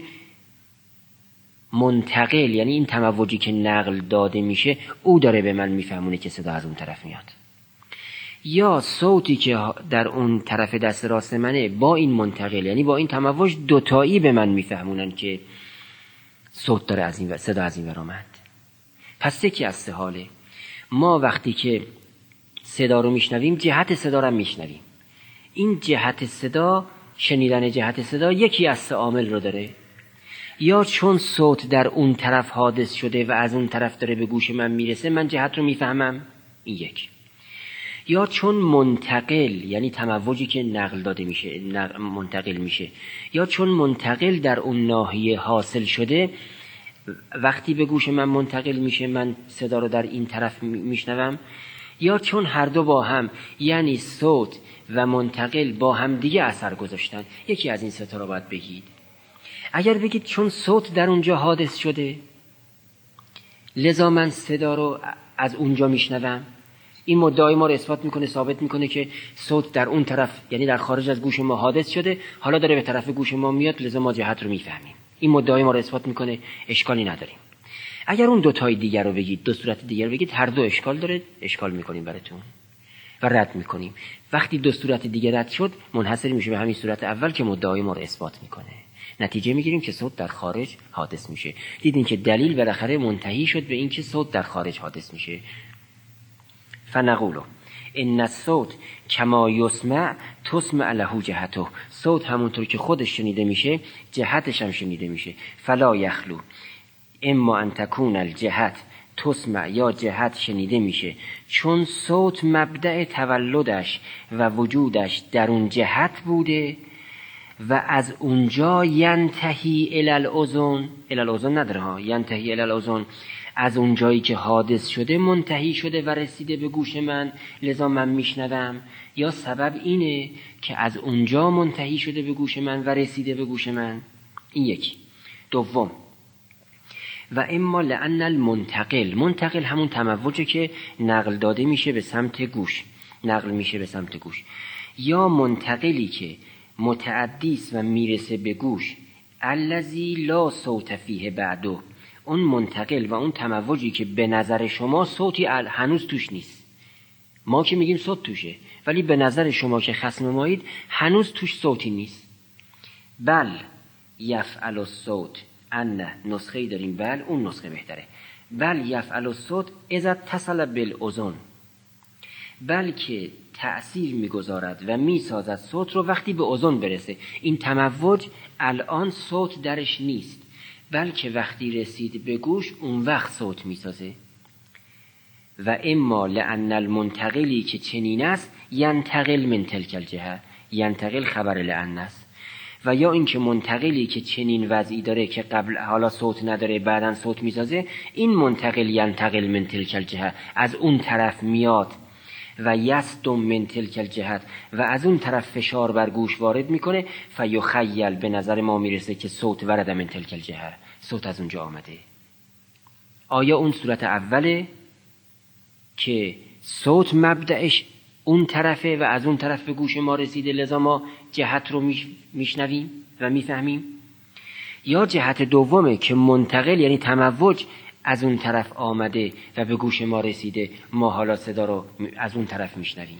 منتقل، یعنی این تموجی که نقل داده میشه او داره به من میفهمونه که صدا از اون طرف میاد. یا صوتی که در اون طرف دست راست منه با این منتقل، یعنی با این تموج دوتایی به من میفهمونن که صوت داره از این و صدا از این ور آمد. پس یکی از سه حاله. ما وقتی که صدا رو میشنویم جهت صدا رو میشنویم. این جهت صدا، شنیدن جهت صدا یکی از سه عامل رو داره. یا چون صوت در اون طرف حادث شده و از اون طرف داره به گوش من میرسه، من جهت رو میفهمم، این یک. یا چون منتقل، یعنی تموجی که نقل داده میشه، نقل منتقل میشه، یا چون منتقل در اون ناحیه حاصل شده، وقتی به گوش من منتقل میشه من صدا رو در این طرف میشنوم. یا چون هر دو با هم، یعنی صوت و منتقل با هم دیگه اثر گذاشتن. یکی از این سه تا رو باید بگید. اگر بگید چون صوت در اونجا حادث شده لذا من صدا رو از اونجا میشنوم، این مدعای ما رو اثبات میکنه، ثابت میکنه که صوت در اون طرف، یعنی در خارج از گوش ما حادث شده، حالا داره به طرف گوش ما میاد، لذا ما جهت رو میفهمیم. این مدعای ما رو اثبات میکنه، اشکالی نداریم. اگر اون دو تای دیگر رو بگید، دو صورت دیگر رو بگید، هر دو اشکال داره، اشکال میکنیم براتون و رد میکنیم. وقتی دو صورت دیگر رد شد، منحصر میشه به همین صورت اول که مدعای ما رو اثبات میکنه. نتیجه میگیریم که صوت در خارج حادث میشه. دیدین که دلیل بالاخره منتهی شد به این که صوت در خارج حادث میشه. فنقولو ان الصوت کما یسمع تسمع له جهته. صوت همونطور که خودش شنیده میشه جهتش هم شنیده میشه. فلا یخلو اما ان تکون الجهت تسمع، یا جهت شنیده میشه چون صوت مبدأ تولدش و وجودش در اون جهت بوده و از اونجا ینتهی الی الاذن، الی الاذن نداره ها، ینتهی الی الاذن، از اونجایی که حادث شده منتهی شده و رسیده به گوش من، لذا من میشنوم. یا سبب اینه که از اونجا منتهی شده به گوش من و رسیده به گوش من. این یکی. دوم، و اما لأن المنتقل، منتقل همون تموجه که نقل داده میشه به سمت گوش، نقل میشه به سمت گوش. یا منتقلی که متعدیست و میرسه به گوش، الذی لا صوت فیه بعدو، اون منتقل و اون تموجی که به نظر شما صوتی هنوز توش نیست. ما که میگیم صوت توشه، ولی به نظر شما که خصم مایید هنوز توش صوتی نیست. بل یفعل الصوت، ان نسخه‌ای داریم بل، اون نسخه بهتره. بل یفعل الصوت اذا اتصل بالاذن، بلکه تأثیر میگذارد و میسازد صوت رو وقتی به اذن برسه. این تموج الان صوت درش نیست، بلکه وقتی رسید به گوش اون وقت صوت میسازه. و اما لأن المنتقلی که چنین است ینتقل من تلک الجهه، ینتقل خبر لأن است. و یا اینکه منتقلی که چنین وضعی داره که قبل حالا صوت نداره بعداً صوت میسازه، این منتقل ینتقل من تلک الجهه، از اون طرف میاد و یصدم من تلک الجهت، و از اون طرف فشار بر گوش وارد میکنه، فیخیل، به نظر ما میرسه که صوت ورد من تلک الجهه، صوت از اونجا آمده. آیا اون صورت اوله که صوت مبدأش اون طرفه و از اون طرف به گوش ما رسیده لذا ما جهت رو میشنویم و میفهمیم، یا جهت دومه که منتقل یعنی تموج از اون طرف آمده و به گوش ما رسیده، ما حالا صدا رو از اون طرف میشنویم.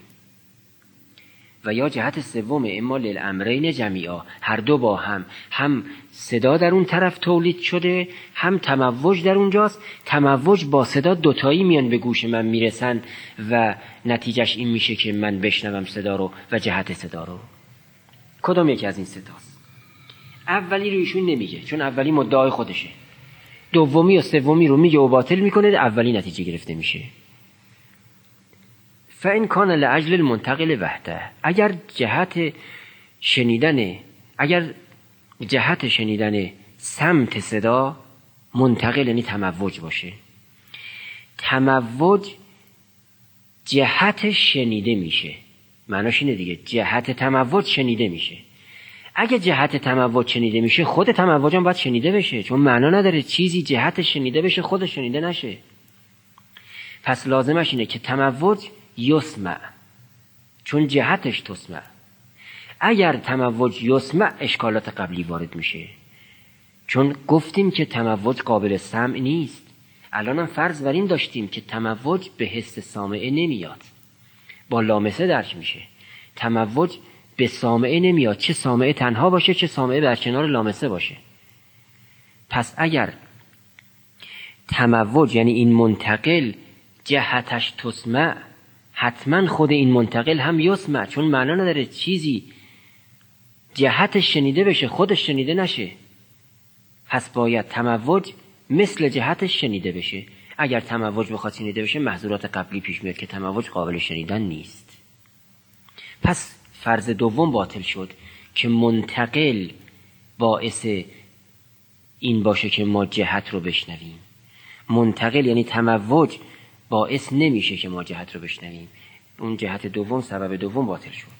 و یا جهت سوم اما للامرین جمیعا، هر دو با هم، هم صدا در اون طرف تولید شده هم تموج در اونجاست، تموج با صدا دوتایی میان به گوش من میرسن و نتیجهش این میشه که من بشنوم صدا رو و جهت صدا رو. کدام یکی از این صداست؟ اولی رو ایشون نمیگه چون اولی مدعای خودشه، دومی و سومی رو میگه و باطل میکنه، اولی نتیجه گرفته میشه. فإن کان لأجل المنتقل وحده، اگر جهت شنیدن اگر جهت شنیدن سمت صدا منتقل یعنی تموج باشه، تموج جهت شنیده میشه، معناش اینه دیگه، جهت تموج شنیده میشه. اگه جهت تموج شنیده میشه خود تموج هم باید شنیده بشه، چون معنا نداره چیزی جهت شنیده بشه خودش شنیده نشه. پس لازمش اینه که تموج یسمع، چون جهتش تسمع. اگر تموج یسمع اشکالات قبلی وارد میشه، چون گفتیم که تموج قابل سمع نیست. الان هم فرض بر این داشتیم که تموج به حس سامعه نمیاد، با لامسه درک میشه. تموج به سامعه نمیاد، چه سامعه تنها باشه چه سامعه در کنار لامسه باشه. پس اگر تموج یعنی این منتقل جهتش تسمع، حتما خود این منتقل هم یسمع، چون معنا نداره چیزی جهتش شنیده بشه خودش شنیده نشه. پس باید تموج مثل جهتش شنیده بشه. اگر تموج بخواد شنیده بشه محظورات قبلی پیش میاد که تموج قابل شنیدن نیست. پس فرض دوم باطل شد که منتقل باعث این باشه که ما جهت رو بشنویم. منتقل یعنی تموج باعث نمیشه که ما جهت رو بشنویم. اون جهت دوم، سبب دوم باطل شد.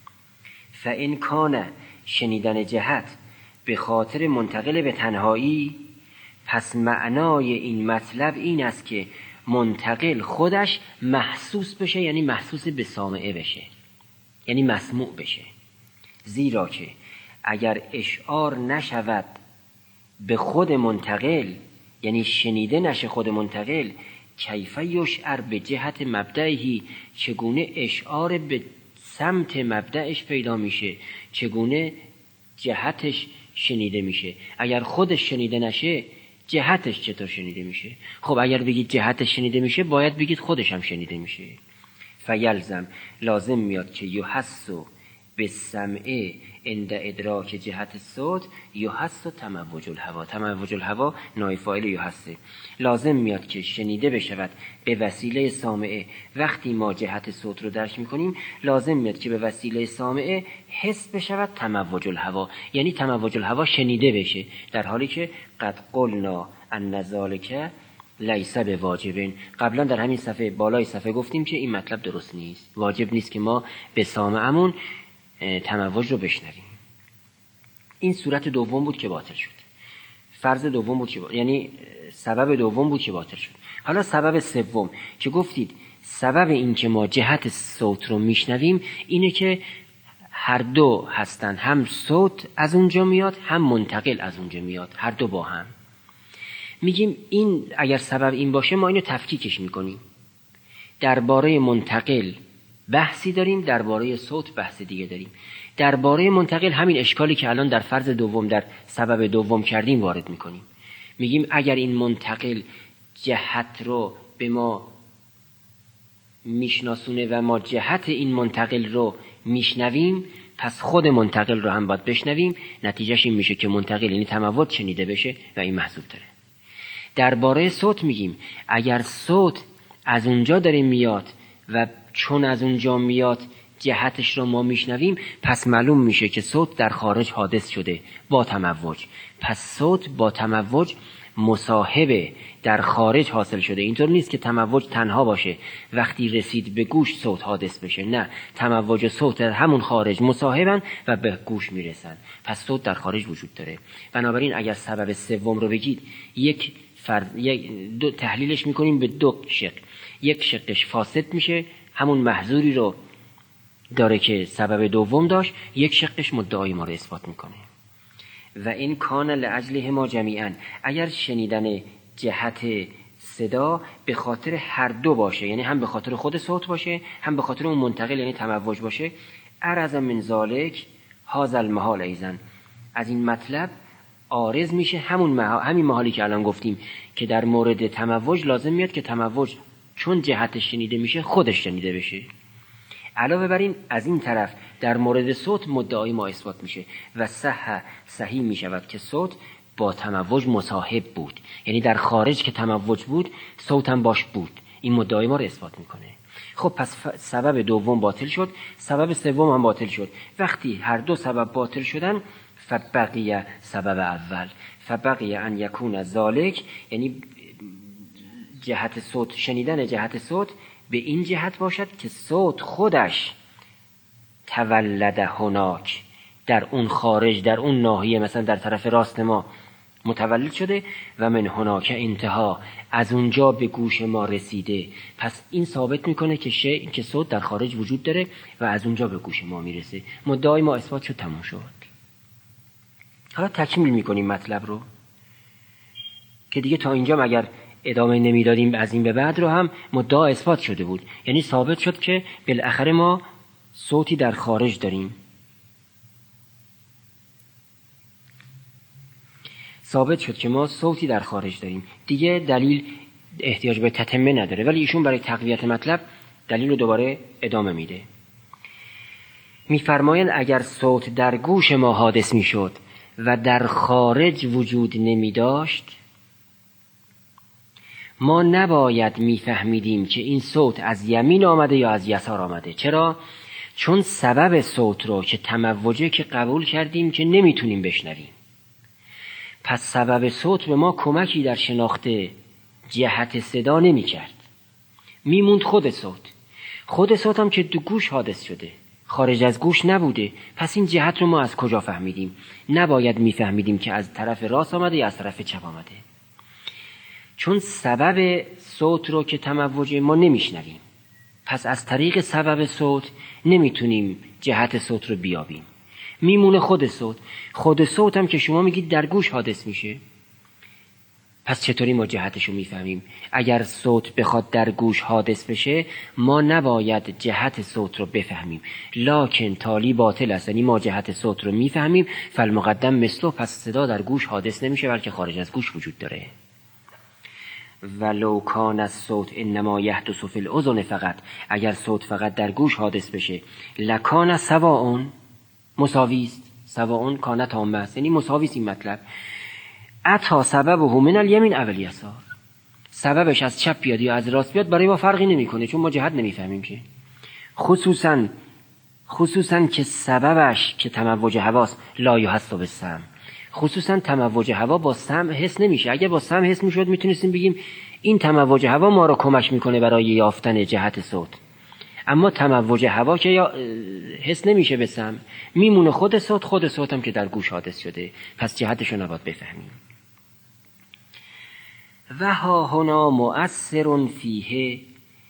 فإن کان شنیدن جهت به خاطر منتقل به تنهایی، پس معنای این مطلب این است که منتقل خودش محسوس بشه، یعنی محسوس به سامعه بشه، یعنی مسموع بشه. زیرا که اگر اشعار نشود به خود منتقل، یعنی شنیده نشه خود منتقل، کیف یشعر به جهت مبدعی، چگونه اشعار به سمت مبدعش پیدا میشه، چگونه جهتش شنیده میشه. اگر خودش شنیده نشه جهتش چطور شنیده میشه؟ خب اگر بگید جهتش شنیده میشه باید بگید خودش هم شنیده میشه. فیلزم لازم میاد که یحسو به سمعه عند ادراک جهت صوت یحسو تموج الهوا. تموج الهوا نایب فاعل یحسه. لازم میاد که شنیده بشود به وسیله سامعه. وقتی ما جهت صوت رو درک میکنیم لازم میاد که به وسیله سامعه حس بشود تموج الهوا، یعنی تموج الهوا شنیده بشه، در حالی که قد قلنا ان ذلک لیس به واجبین. قبلا در همین صفحه بالای صفحه گفتیم که این مطلب درست نیست. واجب نیست که ما به سامعمون تموج رو بشنویم. این صورت دوم بود که باطل شد. فرض دوم بود که با... یعنی سبب دوم بود که باطل شد. حالا سبب سوم که گفتید سبب این که ما جهت صوت رو میشنویم اینه که هر دو هستن، هم صوت از اونجا میاد هم منتقل از اونجا میاد، هر دو با هم. میگیم این اگر سبب این باشه ما اینو تفکیکش میکنیم. درباره منتقل بحثی داریم، درباره صوت بحث دیگه داریم. درباره منتقل همین اشکالی که الان در فرض دوم در سبب دوم کردیم وارد میکنیم. میگیم اگر این منتقل جهت رو به ما میشناسونه و ما جهت این منتقل رو میشنویم، پس خود منتقل رو هم باید بشنویم. نتیجهش این میشه که منتقل یعنی تموج شنیده بشه و این محذوف داره. درباره صوت میگیم اگر صوت از اونجا داره میاد و چون از اونجا میاد جهتش رو ما میشنویم، پس معلوم میشه که صوت در خارج حادث شده با تموج. پس صوت با تموج مصاحبه در خارج حاصل شده. اینطور نیست که تموج تنها باشه وقتی رسید به گوش صوت حادث بشه. نه، تموج و صوت در همون خارج مصاحبن و به گوش میرسن. پس صوت در خارج وجود داره. بنابراین اگر سبب سوم رو بگید یک فرض یک دو تحلیلش میکنیم به دو شق. یک شقش فاسد میشه، همون محظوری رو داره که سبب دوم داشت. یک شقش مدعای ما رو اثبات میکنه. و این کان لاجله ما جمیعا، اگر شنیدن جهت صدا به خاطر هر دو باشه، یعنی هم به خاطر خود صوت باشه هم به خاطر اون منتقل یعنی تموج باشه، عرض من ذالک هذا المحال ایزن، از این مطلب عارض میشه همون محال، همین محالی که الان گفتیم که در مورد تموج لازم میاد که تموج چون جهتش شنیده میشه خودش شنیده بشه. علاوه بر این از این طرف در مورد صوت مدعای ما اثبات میشه و صح صحیح میشود که صوت با تموج مصاحب بود، یعنی در خارج که تموج بود صوت هم باش بود. این مدعای ما رو اثبات میکنه. خب پس سبب دوم باطل شد، سبب سوم هم باطل شد. وقتی هر دو سبب باطل شدن فبقیه سبب اول، فبقیه ان یکون ذالک، یعنی جهت صوت، شنیدن جهت صوت به این جهت باشد که صوت خودش تولد هناک، در اون خارج، در اون ناحیه، مثلا در طرف راست ما متولد شده و من هناک انتها، از اونجا به گوش ما رسیده. پس این ثابت میکنه که شی که صوت در خارج وجود داره و از اونجا به گوش ما میرسه. مدعای ما اثبات شد، تموم شد. حالا تکمیل میکنیم مطلب رو که دیگه تا اینجا مگر ادامه نمیدادیم از این به بعد رو هم مدعا اثبات شده بود. یعنی ثابت شد که بالاخره ما صوتی در خارج داریم. ثابت شد که ما صوتی در خارج داریم، دیگه دلیل احتیاج به تتمه نداره، ولی ایشون برای تقویت مطلب دلیل رو دوباره ادامه میده. میفرمایند اگر صوت در گوش ما حادث میشد و در خارج وجود نمی داشت، ما نباید میفهمیدیم که این صوت از یمین آمده یا از یسار آمده. چرا؟ چون سبب صوت رو که تموجه که قبول کردیم که نمیتونیم بشنویم، پس سبب صوت به ما کمکی در شناخت جهت صدا نمی کرد، میموند خود صوت. خود صوت هم که دو گوش حادث شده، خارج از گوش نبوده، پس این جهت رو ما از کجا فهمیدیم؟ نباید میفهمیدیم که از طرف راست آمده یا از طرف چپ آمده، چون سبب صوت رو که تموجه ما نمیشنویم، پس از طریق سبب صوت نمیتونیم جهت صوت رو بیابیم، میمونه خود صوت. خود صوت هم که شما میگید در گوش حادث میشه، پس چطوری ما جهتش رو میفهمیم؟ اگر صوت بخواد در گوش حادث بشه، ما نباید جهت صوت رو بفهمیم، لکن تالی باطل است، یعنی ما جهت صوت رو میفهمیم، فالمقدم مثله، پس صدا در گوش حادث نمیشه بلکه خارج از گوش وجود داره. ولو کان الصوت انما یحدث فی الاذن فقط، اگر صوت فقط در گوش حادث بشه، لکان سواء، مساوی است، سواء کان تامه است، یعنی مساوی است این مطلب. اتا سببه من الیمین او الیسار، سببش از چپ بیاد یا از راست بیاد برای ما فرقی نمیکنه، چون ما جهت نمیفهمیم که. خصوصا خصوصا که سببش که تموج هواست لا یحس بالسمع، خصوصا تموج هوا با سمع حس نمیشه. اگر با سمع حس میشد میتونستیم بگیم این تموج هوا ما رو کمک میکنه برای یافتن جهت صوت، اما تموج هوا که یا حس نمیشه به سمع، میمونه خود صوت. خود صوت هم که در گوش حادث شده، پس جهتش رو نباید بفهمیم. و ها هنا مؤثر فیه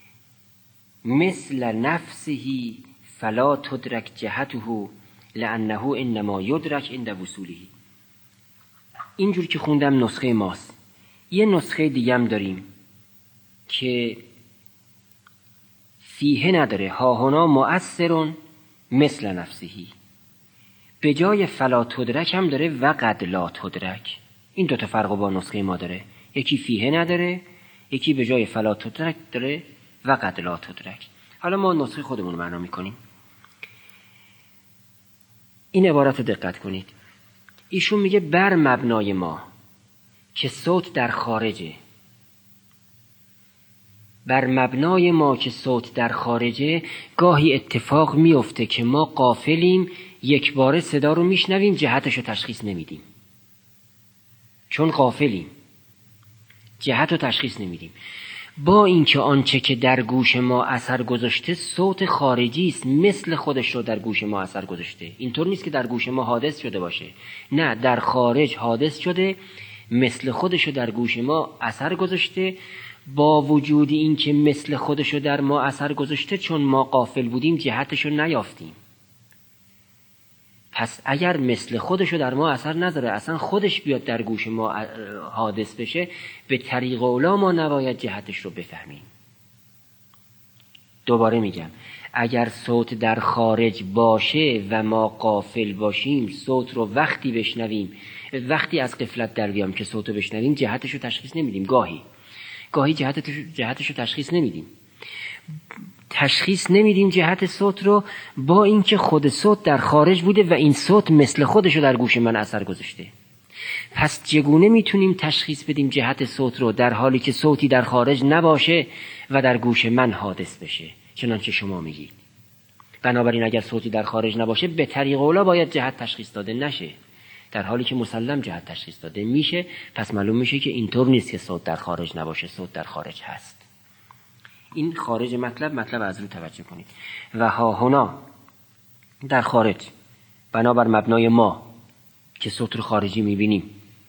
مثل نفسه فلا تدرک جهته لانه انما یدرک عند وصوله. اینجور که خوندم نسخه ماست. یه نسخه دیگه هم داریم که فیه نداره، ها هنا مؤثر مثل نفسهی، به جای فلا تدرک هم داره و قد لا تدرک. این دوتا فرق با نسخه ما داره، یکی فیه نداره، یکی به جای فلا تدرک داره و قد لا تدرک. حالا ما نسخه خودمون رو معنا میکنیم. این عبارت رو دقت کنید. ایشون میگه بر مبنای ما که صوت در خارجه، بر مبنای ما که صوت در خارجه، گاهی اتفاق میفته که ما غافلیم، یک باره صدا رو میشنویم، جهتش رو تشخیص نمیدیم، چون غافلیم جهت رو تشخیص نمیدیم. با اینکه آنچه که در گوش ما اثر گذاشته صوت خارجی است، مثل خودش رو در گوش ما اثر گذاشته. اینطور نیست که در گوش ما حادث شده باشه، نه، در خارج حادث شده، مثل خودش رو در گوش ما اثر گذاشته. با وجود این که مثل خودش رو در ما اثر گذاشته، چون ما غافل بودیم جهتش رو نیافتیم. پس اگر مثل خودش رو در ما اثر نذاره، اصلا خودش بیاد در گوش ما حادث بشه، به طریق اولا ما نباید جهتش رو بفهمیم. دوباره میگم، اگر صوت در خارج باشه و ما غافل باشیم، صوت رو وقتی بشنویم، وقتی از غفلت در بیام که صوت رو بشنویم، جهتش رو تشخیص نمیدیم. گاهی گاهی جهتش, جهتش رو تشخیص نمیدیم. تشخیص نمیدیم جهت صوت رو، با اینکه خود صوت در خارج بوده و این صوت مثل خودش رو در گوش من اثر گذاشته. پس چگونه میتونیم تشخیص بدیم جهت صوت رو در حالی که صوتی در خارج نباشه و در گوش من حادث بشه، چنانچه شما میگید؟ بنابراین اگر صوتی در خارج نباشه، به طریق اولا باید جهت تشخیص داده نشه، در حالی که مسلم جهت تشخیص داده میشه. پس معلوم میشه که اینطور نیست که صوت در خارج نباشه، صوت در خارج هست. این خارج مطلب مطلب از رو توجه کنید. و ها هنا، در خارج، بنابر مبنای ما که صوت رو خارجی میبینیم،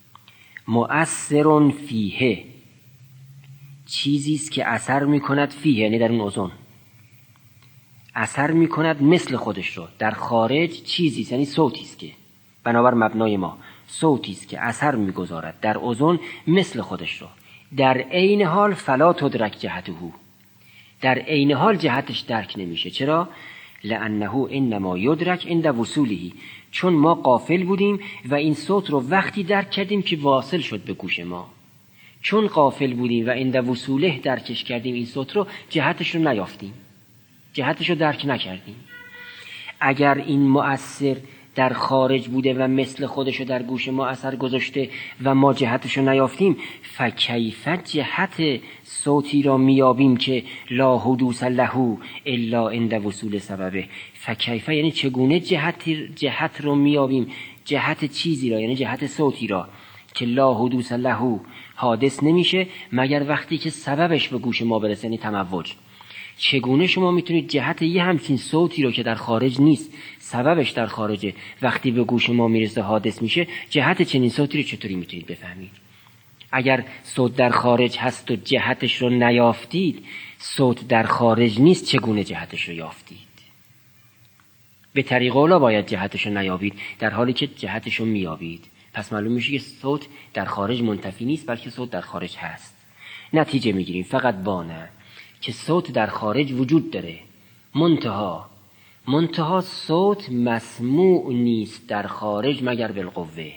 مؤثر فیه، چیزیست که اثر میکند، فیه یعنی در اون اذن اثر میکند مثل خودش رو. در خارج چیزیست یعنی صوتیست که بنابر مبنای ما صوتیست که اثر میگذارد در اذن مثل خودش رو. در عین حال فلا تدرک جهته، در عین حال جهتش درک نمیشه. چرا؟ لانه انما یدرک عند وصوله، چون ما غافل بودیم و این صوت رو وقتی درک کردیم که واصل شد به گوش ما. چون غافل بودیم و عند وصوله درکش کردیم این صوت رو، جهتش رو نیافتیم، جهتش رو درک نکردیم. اگر این مؤثر در خارج بوده و مثل خودشو در گوش ما اثر گذاشته و ما جهتشو نیافتیم، فکیف جهت صوتی را میابیم که لا حدوث له الا عند وصول سببه. فکیف یعنی چگونه جهت جهت رو میابیم، جهت چیزی را، یعنی جهت صوتی را که لا حدوث له، حادث نمیشه مگر وقتی که سببش به گوش ما برسه، یعنی تموج. چگونه شما میتونید جهت یه همچین صوتی رو که در خارج نیست، سببش در خارجه، وقتی به گوش ما میرسه حادث میشه، جهت چنین صوتی رو چطوری میتونید بفهمید؟ اگر صوت در خارج هست و جهتش رو نیافتید، صوت در خارج نیست، چگونه جهتش رو یافتید؟ به طریق اولا باید جهتش رو نیابید در حالی که جهتش رو میابید. پس معلوم میشه که صوت در خارج منتفی نیست، بلکه صوت در خارج هست. نتیجه میگیریم فقط بانه که صوت در خارج وجود داره، منتها منتها صوت مسموع نیست در خارج مگر بالقوه.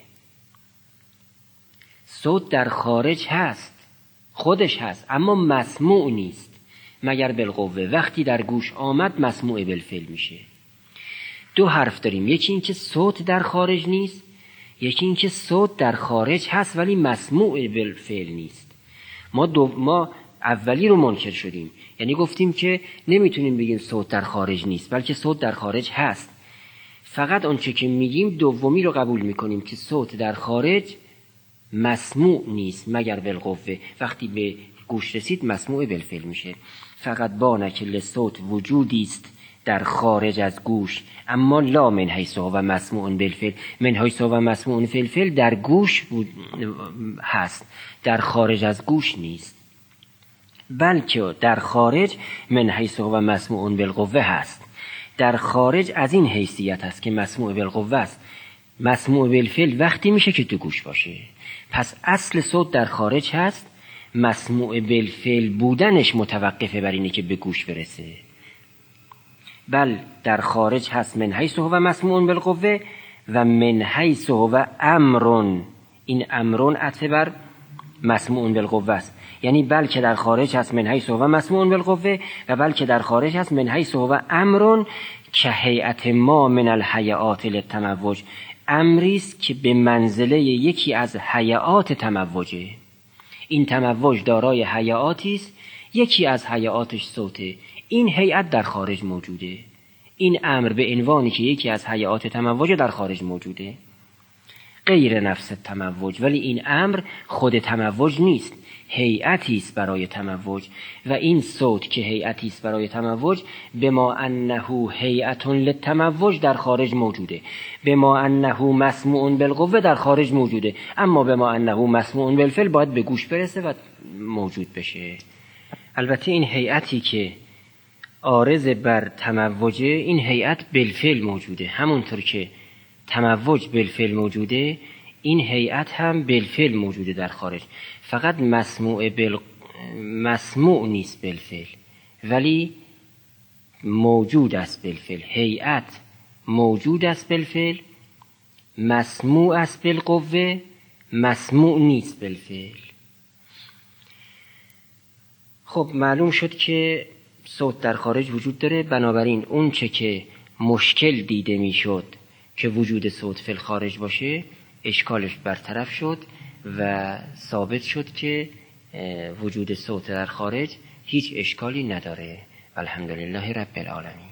صوت در خارج هست، خودش هست، اما مسموع نیست مگر بالقوه. وقتی در گوش آمد مسموع بالفعل میشه. دو حرف داریم، یکی این که صوت در خارج نیست، یکی این که صوت در خارج هست ولی مسموع بالفعل نیست. ما دو ما اولی رو منکر شدیم، یعنی گفتیم که نمیتونیم بگیم صوت در خارج نیست، بلکه صوت در خارج هست. فقط آنچه که میگیم دومی رو قبول میکنیم که صوت در خارج مسموع نیست مگر بالقوه. وقتی به گوش رسید مسموع بالفعل میشه. فقط بانه که لصوت وجودی است در خارج از گوش، اما لا من حیث هو مسموع بالفعل. من حیث هو مسموع بالفعل در گوش هست، در خارج از گوش نیست، بلکه در خارج من حیث هو مسموع بالقوه هست. در خارج از این حیثیت هست که مسموع بالقوه است. مسموع بالفعل وقتی میشه که تو گوش باشه. پس اصل صوت در خارج هست، مسموع بالفعل بودنش متوقفه بر اینه که به گوش برسه. بل در خارج هست من حیث هو مسموع بالقوه و من حیث هو امر. این امرون عطف بر مسموع بالقوه است، یعنی بلکه در خارج هست من حیث هو مسموع بالقوه و بلکه در خارج هست من حیث هو امر که هیئت ما من الهیئات للتموج. امری است که به منزله یکی از هیئات تموجه. این تموج دارای هیئاتی است، یکی از هیئاتش صوته. این هیئت در خارج موجوده. این امر به عنوانی که یکی از هیئات تموج در خارج موجوده، غیر نفس تموج، ولی این امر خود تموج نیست، هیئتی است برای تموج. و این صوت که هیئتی است برای تموج، بما انه هیئت للتموج در خارج موجوده، بما انه مسموع بالقوه در خارج موجوده، اما بما انه مسموع بالفعل باید به گوش برسه و موجود بشه. البته این هیئتی که عارض بر تموجه، این هیئت بالفعل موجوده. همونطور که تموج بالفعل موجوده، این هیئت هم بالفعل موجوده در خارج. فقط مسموع بال... مسموع نیست بالفعل، ولی موجود است بالفعل. هیئت موجود است بالفعل، مسموع است بالقوه، مسموع نیست بالفعل. خب معلوم شد که صوت در خارج وجود داره. بنابراین اون چه که مشکل دیده میشد که وجود صوت فی الخارج باشه، اشکالش برطرف شد و ثابت شد که وجود صوت در خارج هیچ اشکالی نداره. الحمدلله رب العالمین.